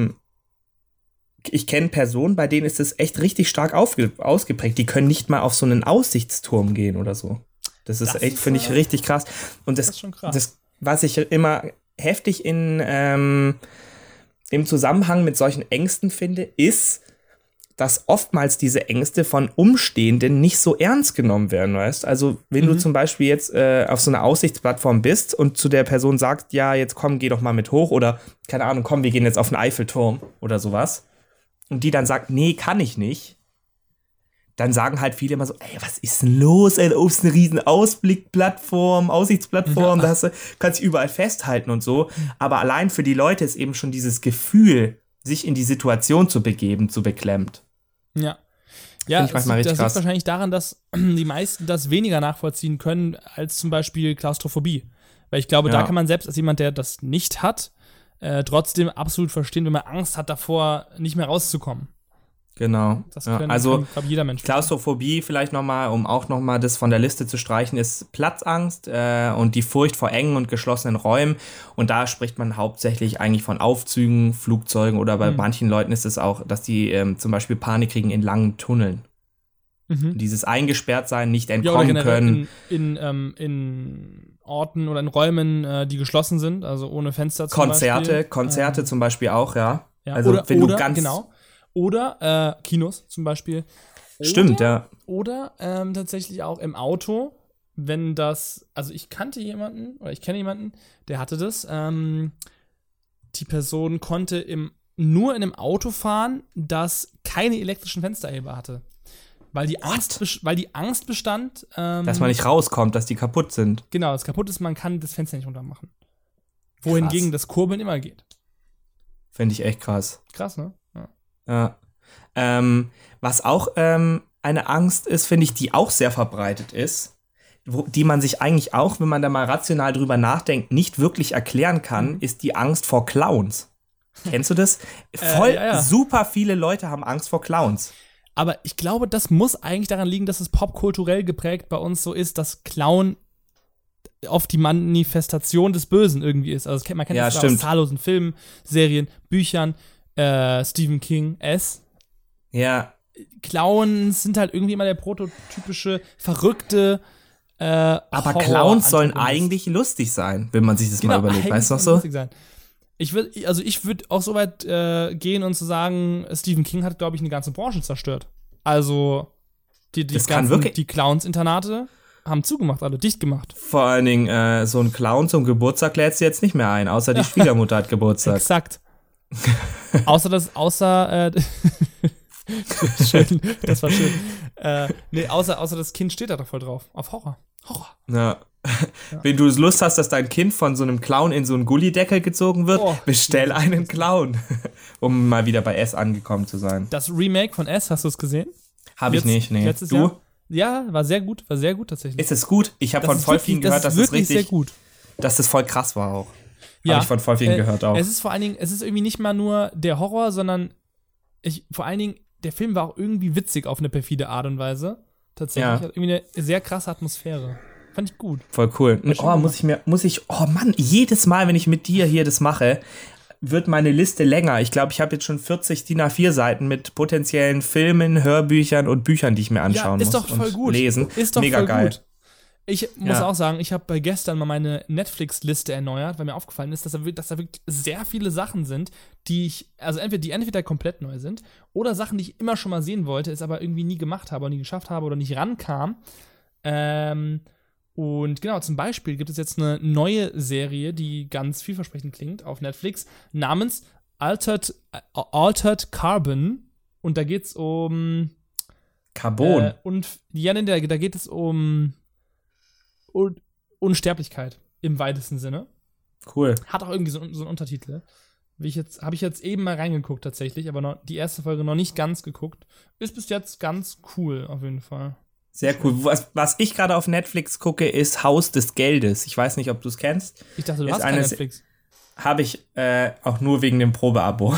Speaker 3: ich kenne Personen, bei denen ist es echt richtig stark ausgeprägt. Die können nicht mal auf so einen Aussichtsturm gehen oder so. Das ist echt, finde ich, richtig krass. Und das ist schon krass. Das, was ich immer heftig im Zusammenhang mit solchen Ängsten finde, ist, dass oftmals diese Ängste von Umstehenden nicht so ernst genommen werden, weißt? Also wenn du zum Beispiel jetzt auf so einer Aussichtsplattform bist und zu der Person sagst, ja, jetzt komm, geh doch mal mit hoch, oder keine Ahnung, komm, wir gehen jetzt auf den Eiffelturm oder sowas, und die dann sagt, nee, kann ich nicht, dann sagen halt viele immer so, ey, was ist denn los, ey, da ist eine riesen Aussichtsplattform, da kannst du überall festhalten und so. Aber allein für die Leute ist eben schon dieses Gefühl, sich in die Situation zu begeben, zu beklemmt.
Speaker 2: Ja.
Speaker 3: Ja, das liegt
Speaker 2: wahrscheinlich daran, dass die meisten das weniger nachvollziehen können, als zum Beispiel Klaustrophobie. Weil ich glaube, da kann man selbst als jemand, der das nicht hat, trotzdem absolut verstehen, wenn man Angst hat davor, nicht mehr rauszukommen.
Speaker 3: Genau.
Speaker 2: Das
Speaker 3: ja,
Speaker 2: kann,
Speaker 3: also
Speaker 2: glaub, jeder Mensch.
Speaker 3: Klaustrophobie vielleicht nochmal, um auch nochmal das von der Liste zu streichen, ist Platzangst und die Furcht vor engen und geschlossenen Räumen. Und da spricht man hauptsächlich eigentlich von Aufzügen, Flugzeugen oder bei manchen Leuten ist es auch, dass die zum Beispiel Panik kriegen in langen Tunneln. Dieses Eingesperrtsein, nicht entkommen können.
Speaker 2: In Orten oder in Räumen, die geschlossen sind, also ohne Fenster zum Beispiel.
Speaker 3: Konzerte zum Beispiel auch, ja.
Speaker 2: Also wenn du ganz genau. Oder Kinos zum Beispiel.
Speaker 3: Stimmt, ja.
Speaker 2: Oder tatsächlich auch im Auto, wenn das, also ich kenne jemanden, der hatte das. Die Person konnte nur in einem Auto fahren, das keine elektrischen Fensterheber hatte. Weil die Angst bestand.
Speaker 3: Dass man nicht rauskommt, dass die kaputt sind.
Speaker 2: Genau, das kaputt ist, man kann das Fenster nicht runter machen. Wohingegen das Kurbeln immer geht.
Speaker 3: Finde ich echt krass.
Speaker 2: Krass, ne?
Speaker 3: Ja. Was auch eine Angst ist, finde ich, die auch sehr verbreitet ist, die man sich eigentlich auch, wenn man da mal rational drüber nachdenkt, nicht wirklich erklären kann, ist die Angst vor Clowns. Kennst du das? Super viele Leute haben Angst vor Clowns.
Speaker 2: Aber ich glaube, das muss eigentlich daran liegen, dass es popkulturell geprägt bei uns so ist, dass Clown oft die Manifestation des Bösen irgendwie ist. Also man kennt das aus zahllosen Filmen, Serien, Büchern, Stephen King,
Speaker 3: Ja.
Speaker 2: Clowns sind halt irgendwie immer der prototypische, verrückte
Speaker 3: aber Clowns sollen eigentlich lustig sein, wenn man sich das mal überlegt. Weißt du noch so?
Speaker 2: Sein. Ich würde auch so weit gehen und zu sagen, Stephen King hat, glaube ich, eine ganze Branche zerstört. Also die Clowns-Internate haben zugemacht, alle dicht gemacht.
Speaker 3: Vor allen Dingen so ein Clown zum Geburtstag lädst du jetzt nicht mehr ein, außer die Schwiegermutter hat Geburtstag.
Speaker 2: Exakt. Schön, das war schön. Außer das Kind steht da doch voll drauf. Auf Horror.
Speaker 3: Ja. Wenn du Lust hast, dass dein Kind von so einem Clown in so einen Gullideckel gezogen wird, bestell einen Clown. Um mal wieder bei S angekommen zu sein.
Speaker 2: Das Remake von S, hast du es gesehen?
Speaker 3: Habe ich nicht, nee.
Speaker 2: Letztes Jahr? Ja, war sehr gut tatsächlich.
Speaker 3: Ist es gut? Ich habe von voll vielen gehört, dass es richtig,
Speaker 2: sehr gut.
Speaker 3: Dass das voll krass war auch.
Speaker 2: Ja.
Speaker 3: Habe ich von voll vielen gehört auch.
Speaker 2: Es ist vor allen Dingen, es ist irgendwie nicht mal nur der Horror, sondern vor allen Dingen, der Film war auch irgendwie witzig auf eine perfide Art und Weise. Tatsächlich. Hat irgendwie eine sehr krasse Atmosphäre. Fand ich gut.
Speaker 3: Voll cool. Jedes Mal, wenn ich mit dir hier das mache, wird meine Liste länger. Ich glaube, ich habe jetzt schon 40 DIN A4-Seiten mit potenziellen Filmen, Hörbüchern und Büchern, die ich mir anschauen muss.
Speaker 2: Ist doch voll gut.
Speaker 3: Lesen.
Speaker 2: Ist doch
Speaker 3: mega
Speaker 2: voll
Speaker 3: geil.
Speaker 2: Gut. Ich muss auch sagen, ich habe gestern mal meine Netflix-Liste erneuert, weil mir aufgefallen ist, dass da wirklich sehr viele Sachen sind, die entweder komplett neu sind oder Sachen, die ich immer schon mal sehen wollte, es aber irgendwie nie gemacht habe und nie geschafft habe oder nicht rankam. Und genau, zum Beispiel gibt es jetzt eine neue Serie, die ganz vielversprechend klingt auf Netflix, namens Altered Carbon. Und da geht's um
Speaker 3: Carbon.
Speaker 2: Da geht es um Unsterblichkeit im weitesten Sinne.
Speaker 3: Cool.
Speaker 2: Hat auch irgendwie so einen Untertitel. Habe ich jetzt eben mal reingeguckt tatsächlich, aber die erste Folge noch nicht ganz geguckt. Ist bis jetzt ganz cool auf jeden Fall.
Speaker 3: Sehr cool. Was ich gerade auf Netflix gucke, ist Haus des Geldes. Ich weiß nicht, ob du es kennst.
Speaker 2: Ich dachte, du hast kein Netflix.
Speaker 3: Habe ich auch nur wegen dem Probeabo.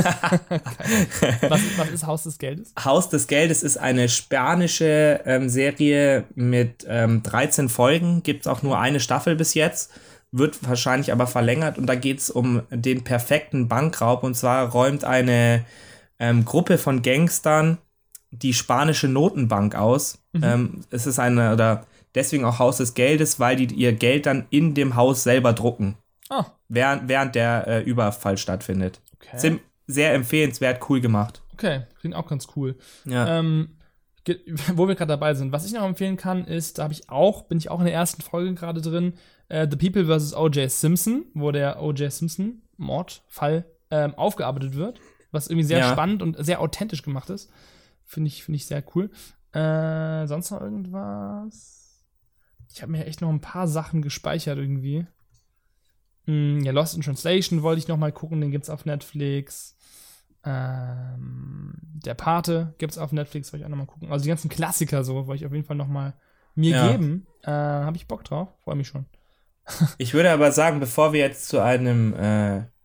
Speaker 2: Was ist Haus des Geldes?
Speaker 3: Haus des Geldes ist eine spanische Serie mit 13 Folgen. Gibt es auch nur eine Staffel bis jetzt. Wird wahrscheinlich aber verlängert. Und da geht es um den perfekten Bankraub. Und zwar räumt eine Gruppe von Gangstern die spanische Notenbank aus. Es ist deswegen auch Haus des Geldes, weil die ihr Geld dann in dem Haus selber drucken. Während der Überfall stattfindet. Okay. Sehr empfehlenswert, cool gemacht.
Speaker 2: Okay, klingt auch ganz cool.
Speaker 3: Ja.
Speaker 2: Wo wir gerade dabei sind, was ich noch empfehlen kann, ist, bin ich auch in der ersten Folge gerade drin, The People vs. O.J. Simpson, wo der O.J. Simpson Mordfall aufgearbeitet wird, was irgendwie sehr spannend und sehr authentisch gemacht ist. Finde ich sehr cool. Sonst noch irgendwas? Ich habe mir echt noch ein paar Sachen gespeichert irgendwie. Lost in Translation wollte ich noch mal gucken, den gibt's auf Netflix. Der Pate gibt's auf Netflix, wollte ich auch noch mal gucken. Also die ganzen Klassiker so, wollte ich auf jeden Fall noch mal mir geben. Habe ich Bock drauf, freue mich schon.
Speaker 3: Ich würde aber sagen, bevor wir jetzt zu einem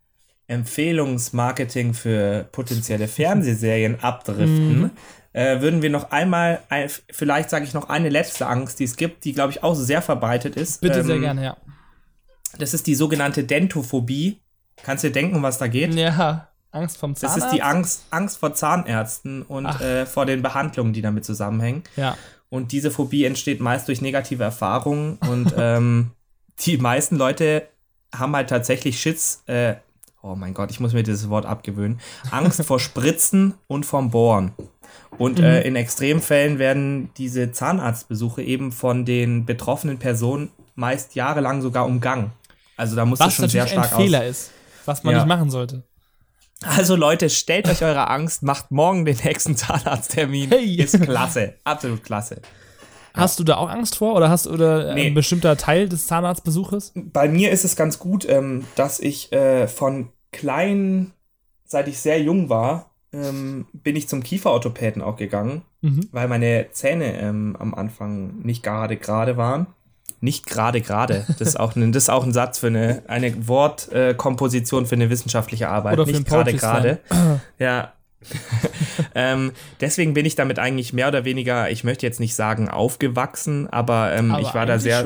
Speaker 3: Empfehlungsmarketing für potenzielle Fernsehserien abdriften, würden wir noch einmal, vielleicht sage ich noch eine letzte Angst, die es gibt, die, glaube ich, auch sehr verbreitet ist.
Speaker 2: Bitte sehr gerne, ja.
Speaker 3: Das ist die sogenannte Dentophobie. Kannst du dir denken, um was da geht?
Speaker 2: Ja, Angst vom Zahnarzt?
Speaker 3: Das ist die Angst vor Zahnärzten und vor den Behandlungen, die damit zusammenhängen.
Speaker 2: Ja.
Speaker 3: Und diese Phobie entsteht meist durch negative Erfahrungen und die meisten Leute haben halt tatsächlich Schiss, oh mein Gott, ich muss mir dieses Wort abgewöhnen, Angst vor Spritzen und vom Bohren. Und in Extremfällen werden diese Zahnarztbesuche eben von den betroffenen Personen meist jahrelang sogar umgangen. Also da muss es schon sehr stark
Speaker 2: was natürlich ein Fehler ist, was man nicht machen sollte.
Speaker 3: Also Leute, stellt euch eure Angst, macht morgen den nächsten Zahnarzttermin. Hey. Ist klasse, absolut klasse.
Speaker 2: Hast du da auch Angst vor oder ein bestimmter Teil des Zahnarztbesuches?
Speaker 3: Bei mir ist es ganz gut, dass ich von klein, seit ich sehr jung war, bin ich zum Kieferorthopäden auch gegangen, weil meine Zähne am Anfang nicht gerade waren. Nicht gerade. Das ist auch ein Satz für eine Wortkomposition für eine wissenschaftliche Arbeit.
Speaker 2: Oder für
Speaker 3: nicht gerade. Ja. Deswegen bin ich damit eigentlich mehr oder weniger, ich möchte jetzt nicht sagen aufgewachsen, aber ich war da sehr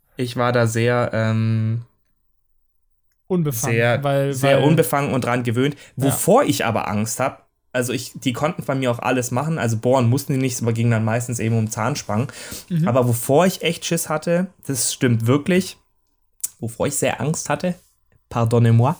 Speaker 2: unbefangen,
Speaker 3: sehr unbefangen und dran gewöhnt. Wovor ich aber Angst habe, also die konnten bei mir auch alles machen, also bohren mussten die nicht, aber ging dann meistens eben um Zahnspangen. Aber wovor ich echt Schiss hatte, das stimmt wirklich, wovor ich sehr Angst hatte, pardonnez-moi,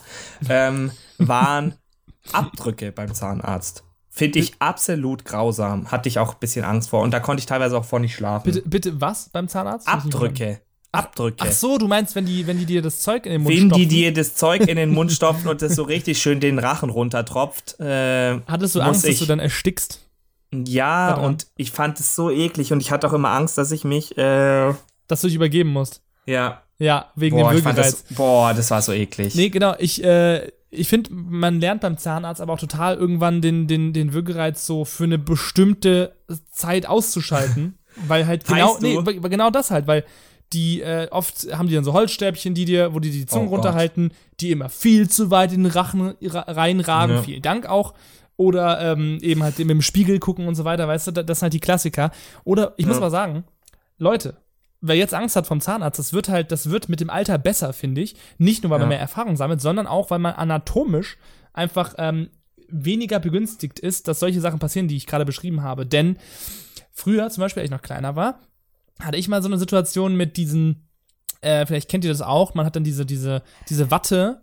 Speaker 3: waren Abdrücke beim Zahnarzt. Finde ich absolut grausam. Hatte ich auch ein bisschen Angst vor. Und da konnte ich teilweise auch vor nicht schlafen.
Speaker 2: Bitte was beim Zahnarzt?
Speaker 3: Abdrücke.
Speaker 2: Ach so, du meinst, wenn die dir das Zeug in den Mund
Speaker 3: stopfen?
Speaker 2: Wenn
Speaker 3: die dir das Zeug in den Mund stopfen und das so richtig schön den Rachen runtertropft.
Speaker 2: Hattest du Angst, dass du dann erstickst?
Speaker 3: Ja, und ich fand es so eklig. Und ich hatte auch immer Angst, dass ich mich
Speaker 2: dass du dich übergeben musst.
Speaker 3: Ja.
Speaker 2: Ja, wegen dem Würgereiz.
Speaker 3: Das war so eklig.
Speaker 2: Nee, genau. Ich finde, man lernt beim Zahnarzt aber auch total irgendwann den Würgereiz so für eine bestimmte Zeit auszuschalten. Weil halt genau das halt, weil die oft haben die dann so Holzstäbchen, wo die Zunge runterhalten, die immer viel zu weit in den Rachen reinragen. Ja. Vielen Dank auch. Oder eben halt mit dem Spiegel gucken und so weiter, weißt du, das sind halt die Klassiker. Oder ich muss mal sagen, Leute, wer jetzt Angst hat vom Zahnarzt, das wird mit dem Alter besser, finde ich. Nicht nur, weil man mehr Erfahrung sammelt, sondern auch, weil man anatomisch einfach weniger begünstigt ist, dass solche Sachen passieren, die ich gerade beschrieben habe. Denn früher, zum Beispiel, als ich noch kleiner war, hatte ich mal so eine Situation mit diesen, vielleicht kennt ihr das auch, man hat dann diese Watte,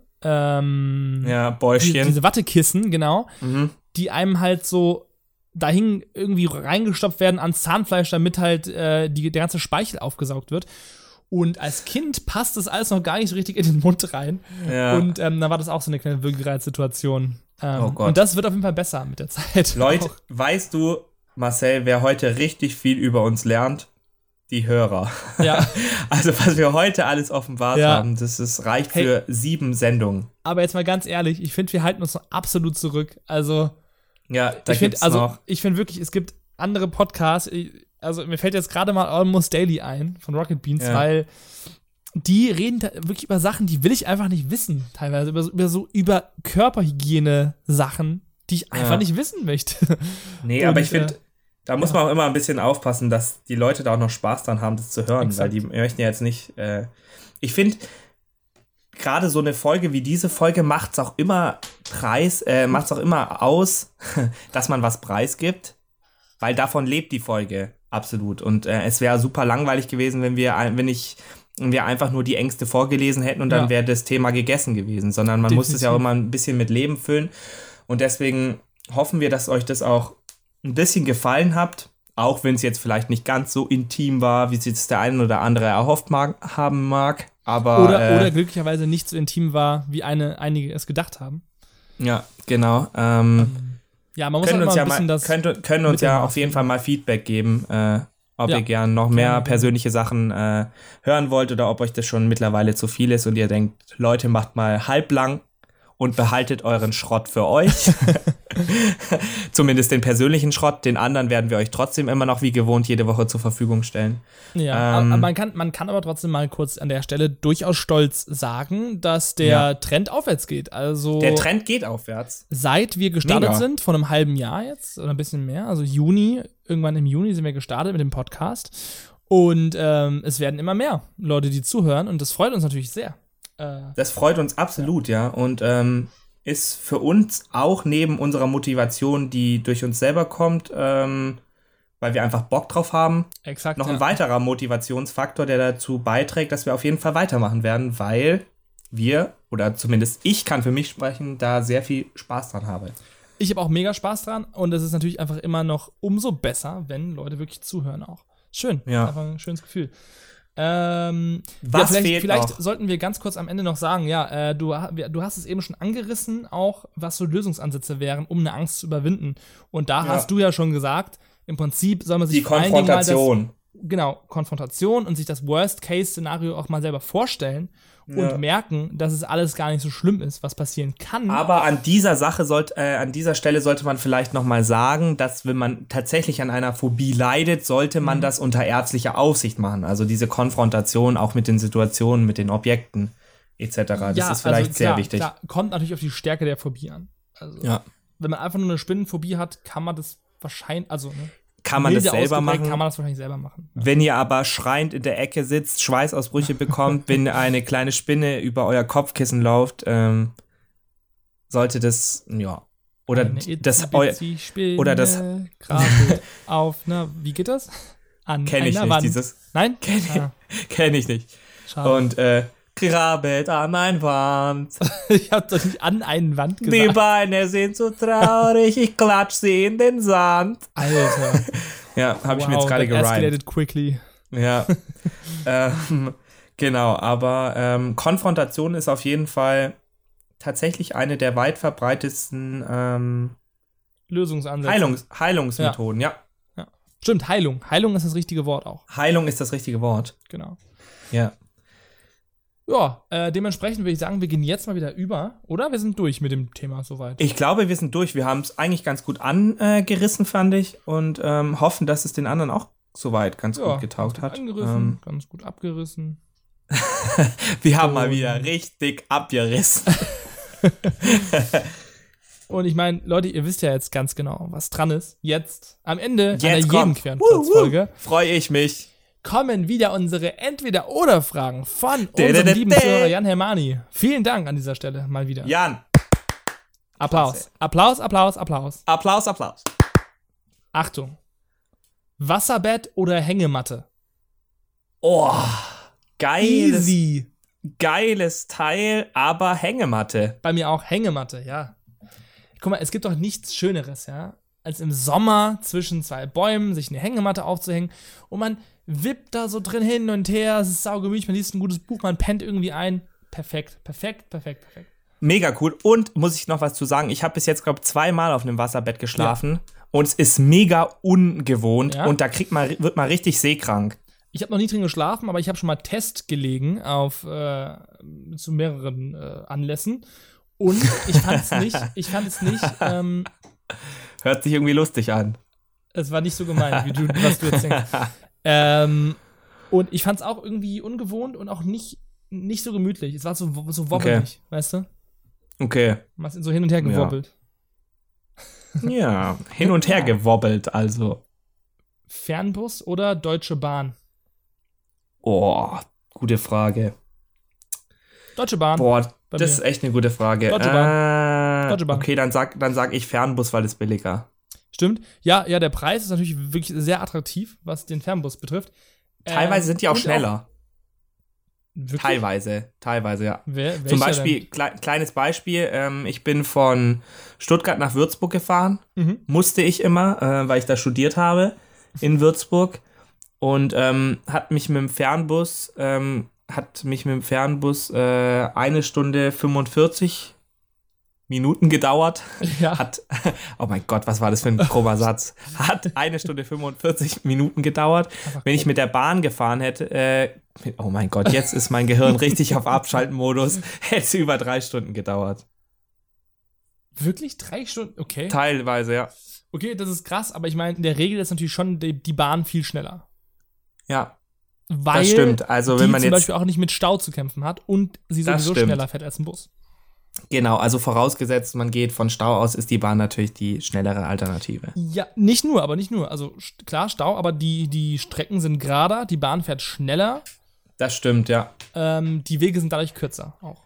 Speaker 3: Bäuschen.
Speaker 2: Diese Wattekissen, genau, die einem halt so dahin irgendwie reingestopft werden ans Zahnfleisch, damit halt der ganze Speichel aufgesaugt wird. Und als Kind passt das alles noch gar nicht so richtig in den Mund rein. Ja. Und dann war das auch so eine kleine Würgereizsituation.
Speaker 3: Oh Gott.
Speaker 2: Und das wird auf jeden Fall besser mit der Zeit.
Speaker 3: Leute, weißt du, Marcel, wer heute richtig viel über uns lernt? Die Hörer. Ja. Also was wir heute alles offenbart haben, reicht für 7 Sendungen.
Speaker 2: Aber jetzt mal ganz ehrlich, ich finde, wir halten uns noch absolut zurück. Also
Speaker 3: ja, ich finde
Speaker 2: wirklich, es gibt andere Podcasts, also mir fällt jetzt gerade mal Almost Daily ein von Rocket Beans, weil die reden da wirklich über Sachen, die will ich einfach nicht wissen, teilweise über Körperhygiene-Sachen, die ich einfach nicht wissen möchte.
Speaker 3: Nee, aber ich finde, da muss man auch immer ein bisschen aufpassen, dass die Leute da auch noch Spaß dran haben, das zu hören, exakt. Weil die möchten ja jetzt nicht, ich finde, gerade so eine Folge wie diese Folge macht's auch immer aus, dass man was preisgibt, weil davon lebt die Folge absolut. Und es wäre super langweilig gewesen, wenn wir einfach nur die Ängste vorgelesen hätten und dann wäre das Thema gegessen gewesen, sondern man muss es ja auch immer ein bisschen mit Leben füllen. Und deswegen hoffen wir, dass euch das auch ein bisschen gefallen hat, auch wenn es jetzt vielleicht nicht ganz so intim war, wie es jetzt der eine oder andere erhofft haben mag. Aber,
Speaker 2: oder glücklicherweise nicht so intim war, wie einige es gedacht haben.
Speaker 3: Ja, genau.
Speaker 2: Ja, man muss halt mal ein bisschen das...
Speaker 3: Können uns ja auf jeden Fall mal Feedback geben, ob ihr gern noch mehr persönliche Sachen hören wollt oder ob euch das schon mittlerweile zu viel ist und ihr denkt, Leute, macht mal halblang und behaltet euren Schrott für euch. Zumindest den persönlichen Schrott, den anderen werden wir euch trotzdem immer noch wie gewohnt jede Woche zur Verfügung stellen.
Speaker 2: Ja, aber man kann aber trotzdem mal kurz an der Stelle durchaus stolz sagen, dass der Trend aufwärts geht. Also
Speaker 3: der Trend geht aufwärts.
Speaker 2: Seit wir gestartet sind, vor einem halben Jahr jetzt, oder ein bisschen mehr, also irgendwann im Juni sind wir gestartet mit dem Podcast. Und es werden immer mehr Leute, die zuhören, und das freut uns natürlich sehr.
Speaker 3: Das freut uns absolut, ja. Und ist für uns auch neben unserer Motivation, die durch uns selber kommt, weil wir einfach Bock drauf haben,
Speaker 2: Exakt,
Speaker 3: noch ein weiterer Motivationsfaktor, der dazu beiträgt, dass wir auf jeden Fall weitermachen werden, weil wir, oder zumindest ich kann für mich sprechen, da sehr viel Spaß dran habe.
Speaker 2: Ich habe auch mega Spaß dran, und es ist natürlich einfach immer noch umso besser, wenn Leute wirklich zuhören auch. Schön, einfach ein schönes Gefühl. Vielleicht sollten wir ganz kurz am Ende noch sagen, du hast es eben schon angerissen, auch was so Lösungsansätze wären, um eine Angst zu überwinden. Und da hast du ja schon gesagt, im Prinzip soll man sich
Speaker 3: die Konfrontation.
Speaker 2: Konfrontation und sich das Worst-Case-Szenario auch mal selber vorstellen und merken, dass es alles gar nicht so schlimm ist, was passieren kann.
Speaker 3: Aber an dieser Stelle sollte man vielleicht nochmal sagen, dass wenn man tatsächlich an einer Phobie leidet, sollte man das unter ärztlicher Aufsicht machen. Also diese Konfrontation auch mit den Situationen, mit den Objekten etc. Das ist vielleicht sehr wichtig.
Speaker 2: Klar, kommt natürlich auf die Stärke der Phobie an. Also, wenn man einfach nur eine Spinnenphobie hat, kann man das wahrscheinlich,
Speaker 3: kann man das selber machen.
Speaker 2: Kann man das wahrscheinlich selber machen. Ja.
Speaker 3: Wenn ihr aber schreiend in der Ecke sitzt, Schweißausbrüche bekommt, wenn eine kleine Spinne über euer Kopfkissen läuft, sollte das, oder das
Speaker 2: auf, wie geht das?
Speaker 3: Kenn ich nicht,
Speaker 2: Wand.
Speaker 3: dieses.
Speaker 2: Nein?
Speaker 3: Kenn ich nicht.
Speaker 2: Schade.
Speaker 3: Und, krabbelt an eine Wand.
Speaker 2: Ich hab doch nicht an eine Wand gesagt.
Speaker 3: Die Beine sind so traurig, ich klatsch sie in den Sand.
Speaker 2: Alter.
Speaker 3: Ja, habe ich mir jetzt gerade gerimt.
Speaker 2: Escalated quickly.
Speaker 3: Ja. Genau, aber Konfrontation ist auf jeden Fall tatsächlich eine der weit verbreitetsten
Speaker 2: Lösungsansätze.
Speaker 3: Heilungsmethoden, ja.
Speaker 2: Stimmt, Heilung. Heilung ist das richtige Wort auch.
Speaker 3: Heilung ist das richtige Wort.
Speaker 2: Genau.
Speaker 3: Ja.
Speaker 2: Ja, dementsprechend würde ich sagen, wir gehen jetzt mal wieder über, oder? Wir sind durch mit dem Thema soweit.
Speaker 3: Ich glaube, wir sind durch. Wir haben es eigentlich ganz gut angerissen, fand ich. Und hoffen, dass es den anderen auch soweit ganz gut getaugt hat.
Speaker 2: Angerissen, ganz gut abgerissen.
Speaker 3: Wir haben mal wieder richtig abgerissen.
Speaker 2: Und ich meine, Leute, ihr wisst ja jetzt ganz genau, was dran ist. Jetzt, am Ende
Speaker 3: einer
Speaker 2: jeden Querkurzfolge,
Speaker 3: freue ich mich,
Speaker 2: kommen wieder unsere Entweder-Oder-Fragen von unserem lieben Zuhörer Jan Hermani. Vielen Dank an dieser Stelle mal wieder.
Speaker 3: Jan.
Speaker 2: Applaus. Applaus, Applaus, Applaus.
Speaker 3: Applaus, Applaus.
Speaker 2: Achtung. Wasserbett oder Hängematte?
Speaker 3: Oh,
Speaker 2: Easy.
Speaker 3: Geiles Teil, aber Hängematte.
Speaker 2: Bei mir auch Hängematte, ja. Guck mal, es gibt doch nichts Schöneres, ja, als im Sommer zwischen zwei Bäumen sich eine Hängematte aufzuhängen und man wippt da so drin hin und her, es ist saugemütlich, man liest ein gutes Buch, man pennt irgendwie ein. Perfekt.
Speaker 3: Mega cool. Und muss ich noch was zu sagen, ich habe bis jetzt, glaube ich, 2-mal auf einem Wasserbett geschlafen und es ist mega ungewohnt und da wird man richtig seekrank.
Speaker 2: Ich habe noch nie drin geschlafen, aber ich habe schon mal Test gelegen zu mehreren Anlässen und ich fand es nicht
Speaker 3: hört sich irgendwie lustig an.
Speaker 2: Es war nicht so gemein, was du jetzt denkst. Und ich fand es auch irgendwie ungewohnt und auch nicht so gemütlich. Es war so wobbelig, weißt du?
Speaker 3: Okay.
Speaker 2: Man ist so hin und her gewobbelt.
Speaker 3: Ja, hin und her gewobbelt, also.
Speaker 2: Fernbus oder Deutsche Bahn?
Speaker 3: Oh, gute Frage.
Speaker 2: Deutsche Bahn.
Speaker 3: Boah, das ist echt eine gute Frage.
Speaker 2: Deutsche Bahn.
Speaker 3: Okay, dann sag ich Fernbus, weil es billiger.
Speaker 2: Stimmt. Ja, der Preis ist natürlich wirklich sehr attraktiv, was den Fernbus betrifft.
Speaker 3: Teilweise sind die auch schneller.
Speaker 2: Wirklich?
Speaker 3: Teilweise, ja. Zum Beispiel, kleines Beispiel, ich bin von Stuttgart nach Würzburg gefahren, musste ich immer, weil ich da studiert habe in Würzburg und hat mich mit dem Fernbus 1 Stunde 45 Minuten gedauert.
Speaker 2: Ja.
Speaker 3: Oh mein Gott, was war das für ein grober Satz? Hat 1 Stunde 45 Minuten gedauert. Wenn ich mit der Bahn gefahren hätte, oh mein Gott, jetzt ist mein Gehirn richtig auf Abschalten-Modus, hätte es über 3 Stunden gedauert.
Speaker 2: Wirklich? 3 Stunden? Okay.
Speaker 3: Teilweise, ja.
Speaker 2: Okay, das ist krass, aber ich meine, in der Regel ist natürlich schon die Bahn viel schneller.
Speaker 3: Ja,
Speaker 2: Weil
Speaker 3: das stimmt. Also, wenn
Speaker 2: die
Speaker 3: man
Speaker 2: zum
Speaker 3: jetzt.
Speaker 2: Beispiel auch nicht mit Stau zu kämpfen hat und sie
Speaker 3: Das
Speaker 2: sowieso
Speaker 3: stimmt.
Speaker 2: schneller fährt als ein Bus.
Speaker 3: Genau, also vorausgesetzt, man geht von Stau aus, ist die Bahn natürlich die schnellere Alternative.
Speaker 2: Ja, nicht nur. Also klar, Stau, aber die Strecken sind gerader, die Bahn fährt schneller,
Speaker 3: Das stimmt, ja.
Speaker 2: die Wege sind dadurch kürzer auch.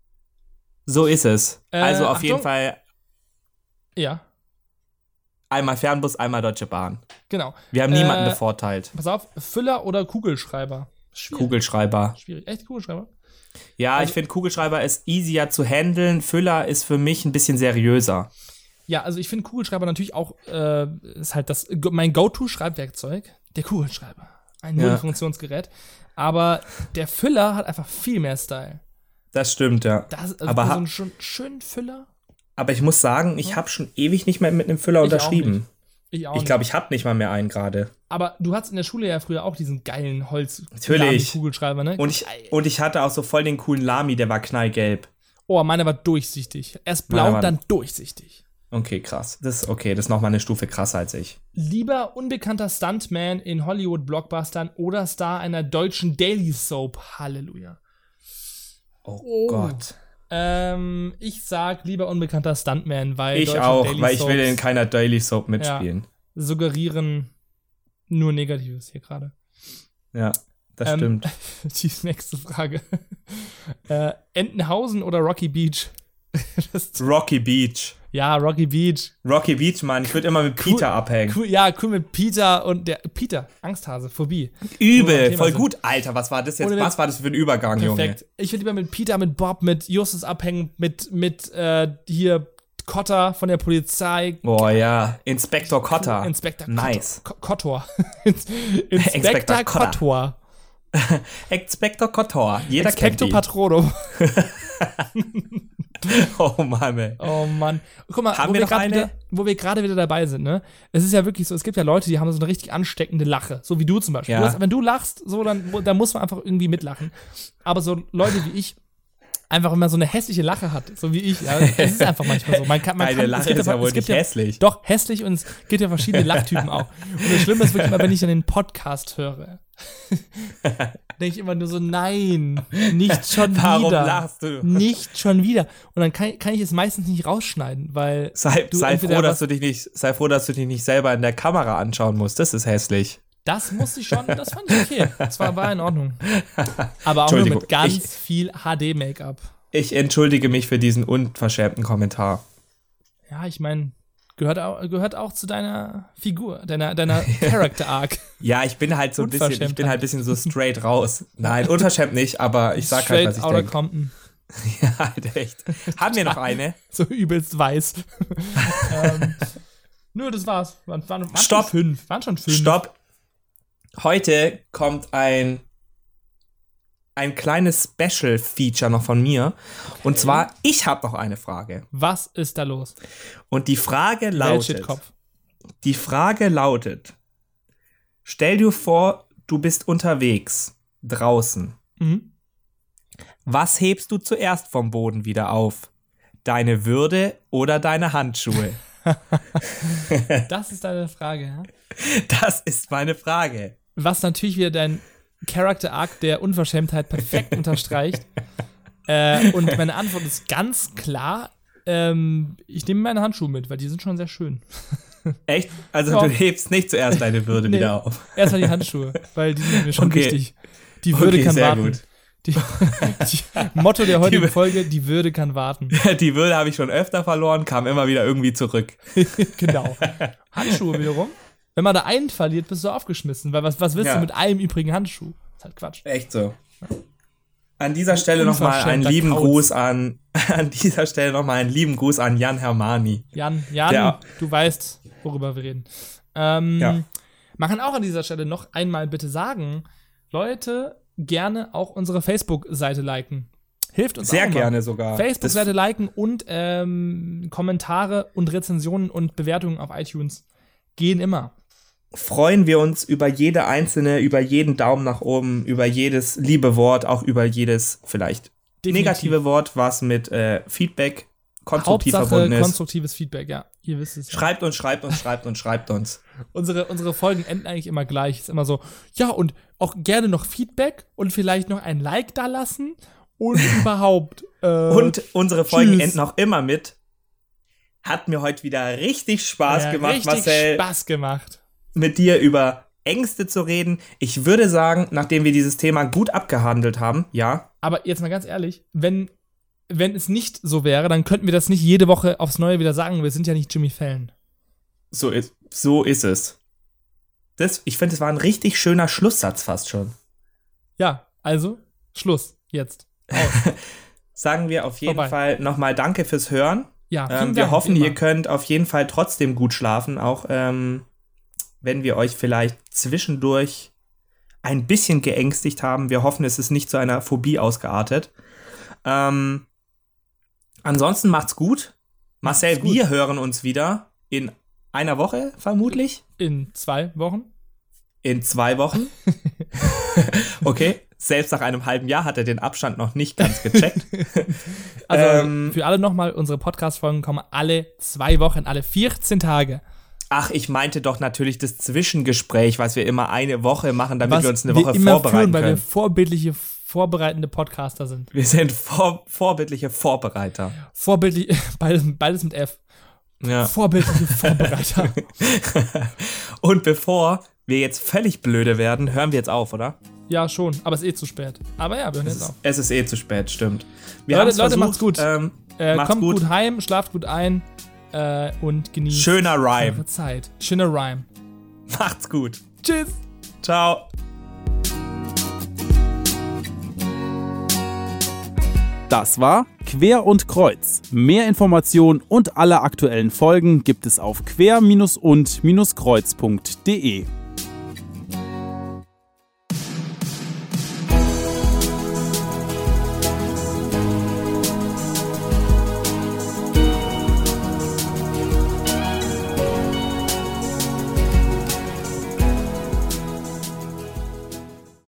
Speaker 3: So ist es. Also auf
Speaker 2: Achtung.
Speaker 3: jeden Fall
Speaker 2: Ja,
Speaker 3: einmal Fernbus, einmal Deutsche Bahn.
Speaker 2: genau.
Speaker 3: Wir haben niemanden bevorteilt.
Speaker 2: Pass auf, Füller oder Kugelschreiber? Schwierig.
Speaker 3: Kugelschreiber.
Speaker 2: Schwierig. Echt Kugelschreiber?
Speaker 3: Ja,
Speaker 2: Also-
Speaker 3: ich finde Kugelschreiber ist easier zu handeln. Füller ist für mich ein bisschen seriöser.
Speaker 2: Ja, also ich finde Kugelschreiber natürlich auch, ist halt mein Go-To-Schreibwerkzeug, der Kugelschreiber. Ein
Speaker 3: Ja.
Speaker 2: Multifunktionsgerät. Aber der Füller hat einfach viel mehr Style.
Speaker 3: Das stimmt, ja.
Speaker 2: Also
Speaker 3: Aber
Speaker 2: so
Speaker 3: ha-
Speaker 2: einen schönen Füller.
Speaker 3: Aber ich muss sagen, ich habe schon ewig nicht mehr mit einem Füller
Speaker 2: Ich
Speaker 3: unterschrieben.
Speaker 2: Ich auch
Speaker 3: Ich
Speaker 2: nicht.
Speaker 3: glaube, ich habe nicht mal mehr einen gerade.
Speaker 2: Aber du hattest in der Schule ja früher auch diesen geilen
Speaker 3: Natürlich.
Speaker 2: Kugelschreiber, ne?
Speaker 3: Und ich hatte auch so voll den coolen Lamy, der war knallgelb.
Speaker 2: Oh, meiner war durchsichtig. Erst blau,
Speaker 3: Meiner war-
Speaker 2: dann durchsichtig.
Speaker 3: Okay, krass. Das ist nochmal eine Stufe krasser als ich.
Speaker 2: Lieber unbekannter Stuntman in Hollywood-Blockbustern oder Star einer deutschen Daily Soap. Halleluja.
Speaker 3: Oh Gott.
Speaker 2: Ich sag lieber unbekannter Stuntman, weil
Speaker 3: Ich
Speaker 2: deutsche
Speaker 3: auch,
Speaker 2: Daily
Speaker 3: weil ich will
Speaker 2: Soaps
Speaker 3: in keiner Daily Soap mitspielen.
Speaker 2: suggerieren nur Negatives hier gerade.
Speaker 3: Ja, das stimmt.
Speaker 2: Die nächste Frage. Entenhausen oder Rocky Beach?
Speaker 3: Rocky Beach.
Speaker 2: Ja, Rocky Beach.
Speaker 3: Rocky Beach, Mann. Ich würde immer mit Peter abhängen.
Speaker 2: Cool mit Peter und der Peter, Angsthase, Phobie. Wo wir beim
Speaker 3: Übel,
Speaker 2: Thema
Speaker 3: voll
Speaker 2: sind.
Speaker 3: gut. Alter, was war das jetzt?
Speaker 2: Ohne
Speaker 3: Was war das für ein Übergang,
Speaker 2: Perfekt.
Speaker 3: Junge?
Speaker 2: Ich würde lieber mit Peter, mit Bob, mit Justus abhängen, mit hier Kotter von der Polizei.
Speaker 3: Boah, ja. Inspektor Cotta.
Speaker 2: Inspektor
Speaker 3: Nice.
Speaker 2: Kottor.
Speaker 3: Inspektor
Speaker 2: Inspektor
Speaker 3: Cotta.
Speaker 2: Kottor.
Speaker 3: Inspektor Kottor. Jeder kennt
Speaker 2: Inspektor
Speaker 3: ihn.
Speaker 2: Patrono.
Speaker 3: Oh Mann, ey.
Speaker 2: Oh Mann. Guck mal,
Speaker 3: Haben wir noch eine?
Speaker 2: wo wir gerade wieder dabei sind, ne? Es ist ja wirklich so, es gibt ja Leute, die haben so eine richtig ansteckende Lache. So wie du zum Beispiel.
Speaker 3: Ja.
Speaker 2: Wenn du lachst, so, dann muss man einfach irgendwie mitlachen. Aber so Leute wie ich, einfach wenn man so eine hässliche Lache hat, so wie ich, ja, es ist einfach manchmal so.
Speaker 3: Deine Lache ist ja wohl nicht hässlich.
Speaker 2: Doch, hässlich, und es gibt ja verschiedene Lachtypen auch. Und das Schlimme ist wirklich immer, wenn ich dann den Podcast höre, denke ich immer nur so, nein, nicht schon
Speaker 3: Warum
Speaker 2: wieder.
Speaker 3: lachst du?
Speaker 2: Nicht schon wieder. Und dann kann ich es meistens nicht rausschneiden, weil
Speaker 3: Sei
Speaker 2: entweder
Speaker 3: froh, dass du dich nicht selber in der Kamera anschauen musst. Das ist hässlich.
Speaker 2: das musste ich schon, das fand ich okay. Das war in Ordnung. Aber auch nur mit ganz viel HD-Make-up.
Speaker 3: Ich entschuldige mich für diesen unverschämten Kommentar.
Speaker 2: Ja, ich meine, gehört auch zu deiner Figur, deiner Character-Arc.
Speaker 3: Ja, ich bin halt so ein bisschen so straight raus. Nein, unverschämt nicht, aber ich sag halt, was ich
Speaker 2: Outta
Speaker 3: denke.
Speaker 2: Compton.
Speaker 3: Ja, halt echt. Haben wir noch eine?
Speaker 2: So übelst weiß. Nö, das war's. Waren
Speaker 3: Stopp.
Speaker 2: Schon 5. Waren schon 5.
Speaker 3: Stopp. Heute kommt ein kleines Special-Feature noch von mir. Okay. Und zwar, ich habe noch eine Frage.
Speaker 2: Was ist da los?
Speaker 3: Und die Frage lautet, stell dir vor, du bist unterwegs, draußen.
Speaker 2: Mhm.
Speaker 3: Was hebst du zuerst vom Boden wieder auf? Deine Würde oder deine Handschuhe?
Speaker 2: Das ist deine Frage, ja?
Speaker 3: Das ist meine Frage.
Speaker 2: Was natürlich wieder dein Character-Arc der Unverschämtheit perfekt unterstreicht. Und meine Antwort ist ganz klar, ich nehme meine Handschuhe mit, weil die sind schon sehr schön.
Speaker 3: Echt? Also
Speaker 2: Ja.
Speaker 3: du hebst nicht zuerst deine Würde
Speaker 2: Nee,
Speaker 3: wieder auf.
Speaker 2: Erstmal die Handschuhe, weil die sind mir schon
Speaker 3: Okay.
Speaker 2: wichtig. Die Würde kann
Speaker 3: sehr
Speaker 2: warten.
Speaker 3: gut.
Speaker 2: Die Motto der heutigen
Speaker 3: Die-
Speaker 2: Folge, die Würde kann warten.
Speaker 3: Die Würde habe ich schon öfter verloren, kam immer wieder irgendwie zurück.
Speaker 2: Genau. Handschuhe wiederum. Wenn man da einen verliert, bist du aufgeschmissen. Weil was willst
Speaker 3: Ja.
Speaker 2: du mit einem übrigen Handschuh? Das ist halt Quatsch.
Speaker 3: Echt so. An dieser Stelle nochmal einen
Speaker 2: Unverschämter
Speaker 3: lieben
Speaker 2: Kauz.
Speaker 3: Gruß an Jan Hermani.
Speaker 2: Jan,
Speaker 3: Der-
Speaker 2: du weißt, worüber wir reden.
Speaker 3: Ja.
Speaker 2: Man kann auch an dieser Stelle noch einmal bitte sagen, Leute, gerne auch unsere Facebook-Seite liken. Hilft uns
Speaker 3: Sehr
Speaker 2: auch immer.
Speaker 3: gerne sogar.
Speaker 2: Facebook-Seite liken und Kommentare und Rezensionen und Bewertungen auf iTunes gehen immer.
Speaker 3: Freuen wir uns über jede einzelne, über jeden Daumen nach oben, über jedes liebe Wort, auch über jedes vielleicht
Speaker 2: Definitiv.
Speaker 3: negative Wort, was mit Feedback konstruktiv
Speaker 2: Hauptsache
Speaker 3: verbunden ist.
Speaker 2: konstruktives Feedback, ja. Ihr wisst es ja.
Speaker 3: Schreibt uns.
Speaker 2: Unsere Folgen enden eigentlich immer gleich. Ist immer so, ja, und auch gerne noch Feedback und vielleicht noch ein Like da lassen und überhaupt.
Speaker 3: Und unsere Folgen
Speaker 2: tschüss.
Speaker 3: enden auch immer mit: Hat mir heute wieder richtig Spaß gemacht,
Speaker 2: richtig
Speaker 3: Marcel,
Speaker 2: Spaß gemacht.
Speaker 3: mit dir über Ängste zu reden. Ich würde sagen, nachdem wir dieses Thema gut abgehandelt haben, ja.
Speaker 2: Aber jetzt mal ganz ehrlich, wenn es nicht so wäre, dann könnten wir das nicht jede Woche aufs Neue wieder sagen. Wir sind ja nicht Jimmy Fallon.
Speaker 3: So ist es. Ich finde, es war ein richtig schöner Schlusssatz fast schon.
Speaker 2: Ja, also, Schluss. Jetzt. Aus.
Speaker 3: Sagen wir auf jeden
Speaker 2: Vorbei.
Speaker 3: Fall nochmal Danke fürs Hören.
Speaker 2: Ja, vielen Dank,
Speaker 3: wir hoffen,
Speaker 2: wie immer.
Speaker 3: ihr könnt auf jeden Fall trotzdem gut schlafen, auch wenn wir euch vielleicht zwischendurch ein bisschen geängstigt haben. Wir hoffen, es ist nicht zu einer Phobie ausgeartet. Ansonsten macht's gut. Marcel,
Speaker 2: Macht's gut.
Speaker 3: wir hören uns wieder in einer Woche vermutlich.
Speaker 2: In 2 Wochen.
Speaker 3: In 2 Wochen. Okay, selbst nach einem halben Jahr hat er den Abstand noch nicht ganz gecheckt.
Speaker 2: Also für alle nochmal, unsere Podcast-Folgen kommen alle 2 Wochen, alle 14 Tage.
Speaker 3: Ach, ich meinte doch natürlich das Zwischengespräch, was wir immer eine Woche machen, damit
Speaker 2: Was
Speaker 3: wir uns eine Woche
Speaker 2: immer
Speaker 3: vorbereiten
Speaker 2: führen, weil wir
Speaker 3: können.
Speaker 2: vorbildliche, vorbereitende Podcaster sind.
Speaker 3: Wir sind vorbildliche Vorbereiter.
Speaker 2: Vorbildlich, beides mit F.
Speaker 3: Ja.
Speaker 2: Vorbildliche Vorbereiter.
Speaker 3: Und bevor wir jetzt völlig blöde werden, hören wir jetzt auf, oder?
Speaker 2: Ja, schon, aber es ist zu spät. Aber ja, wir hören jetzt auf.
Speaker 3: Es ist zu spät, stimmt. Wir
Speaker 2: Leute,
Speaker 3: haben's versucht,
Speaker 2: macht's gut.
Speaker 3: macht's
Speaker 2: Kommt
Speaker 3: gut.
Speaker 2: gut heim, schlaft gut ein und genießt
Speaker 3: Schöner Rhyme.
Speaker 2: eure Zeit. Schöner Rhyme.
Speaker 3: Macht's gut.
Speaker 2: Tschüss.
Speaker 3: Ciao.
Speaker 1: Das war Quer und Kreuz. Mehr Informationen und alle aktuellen Folgen gibt es auf quer-und-kreuz.de.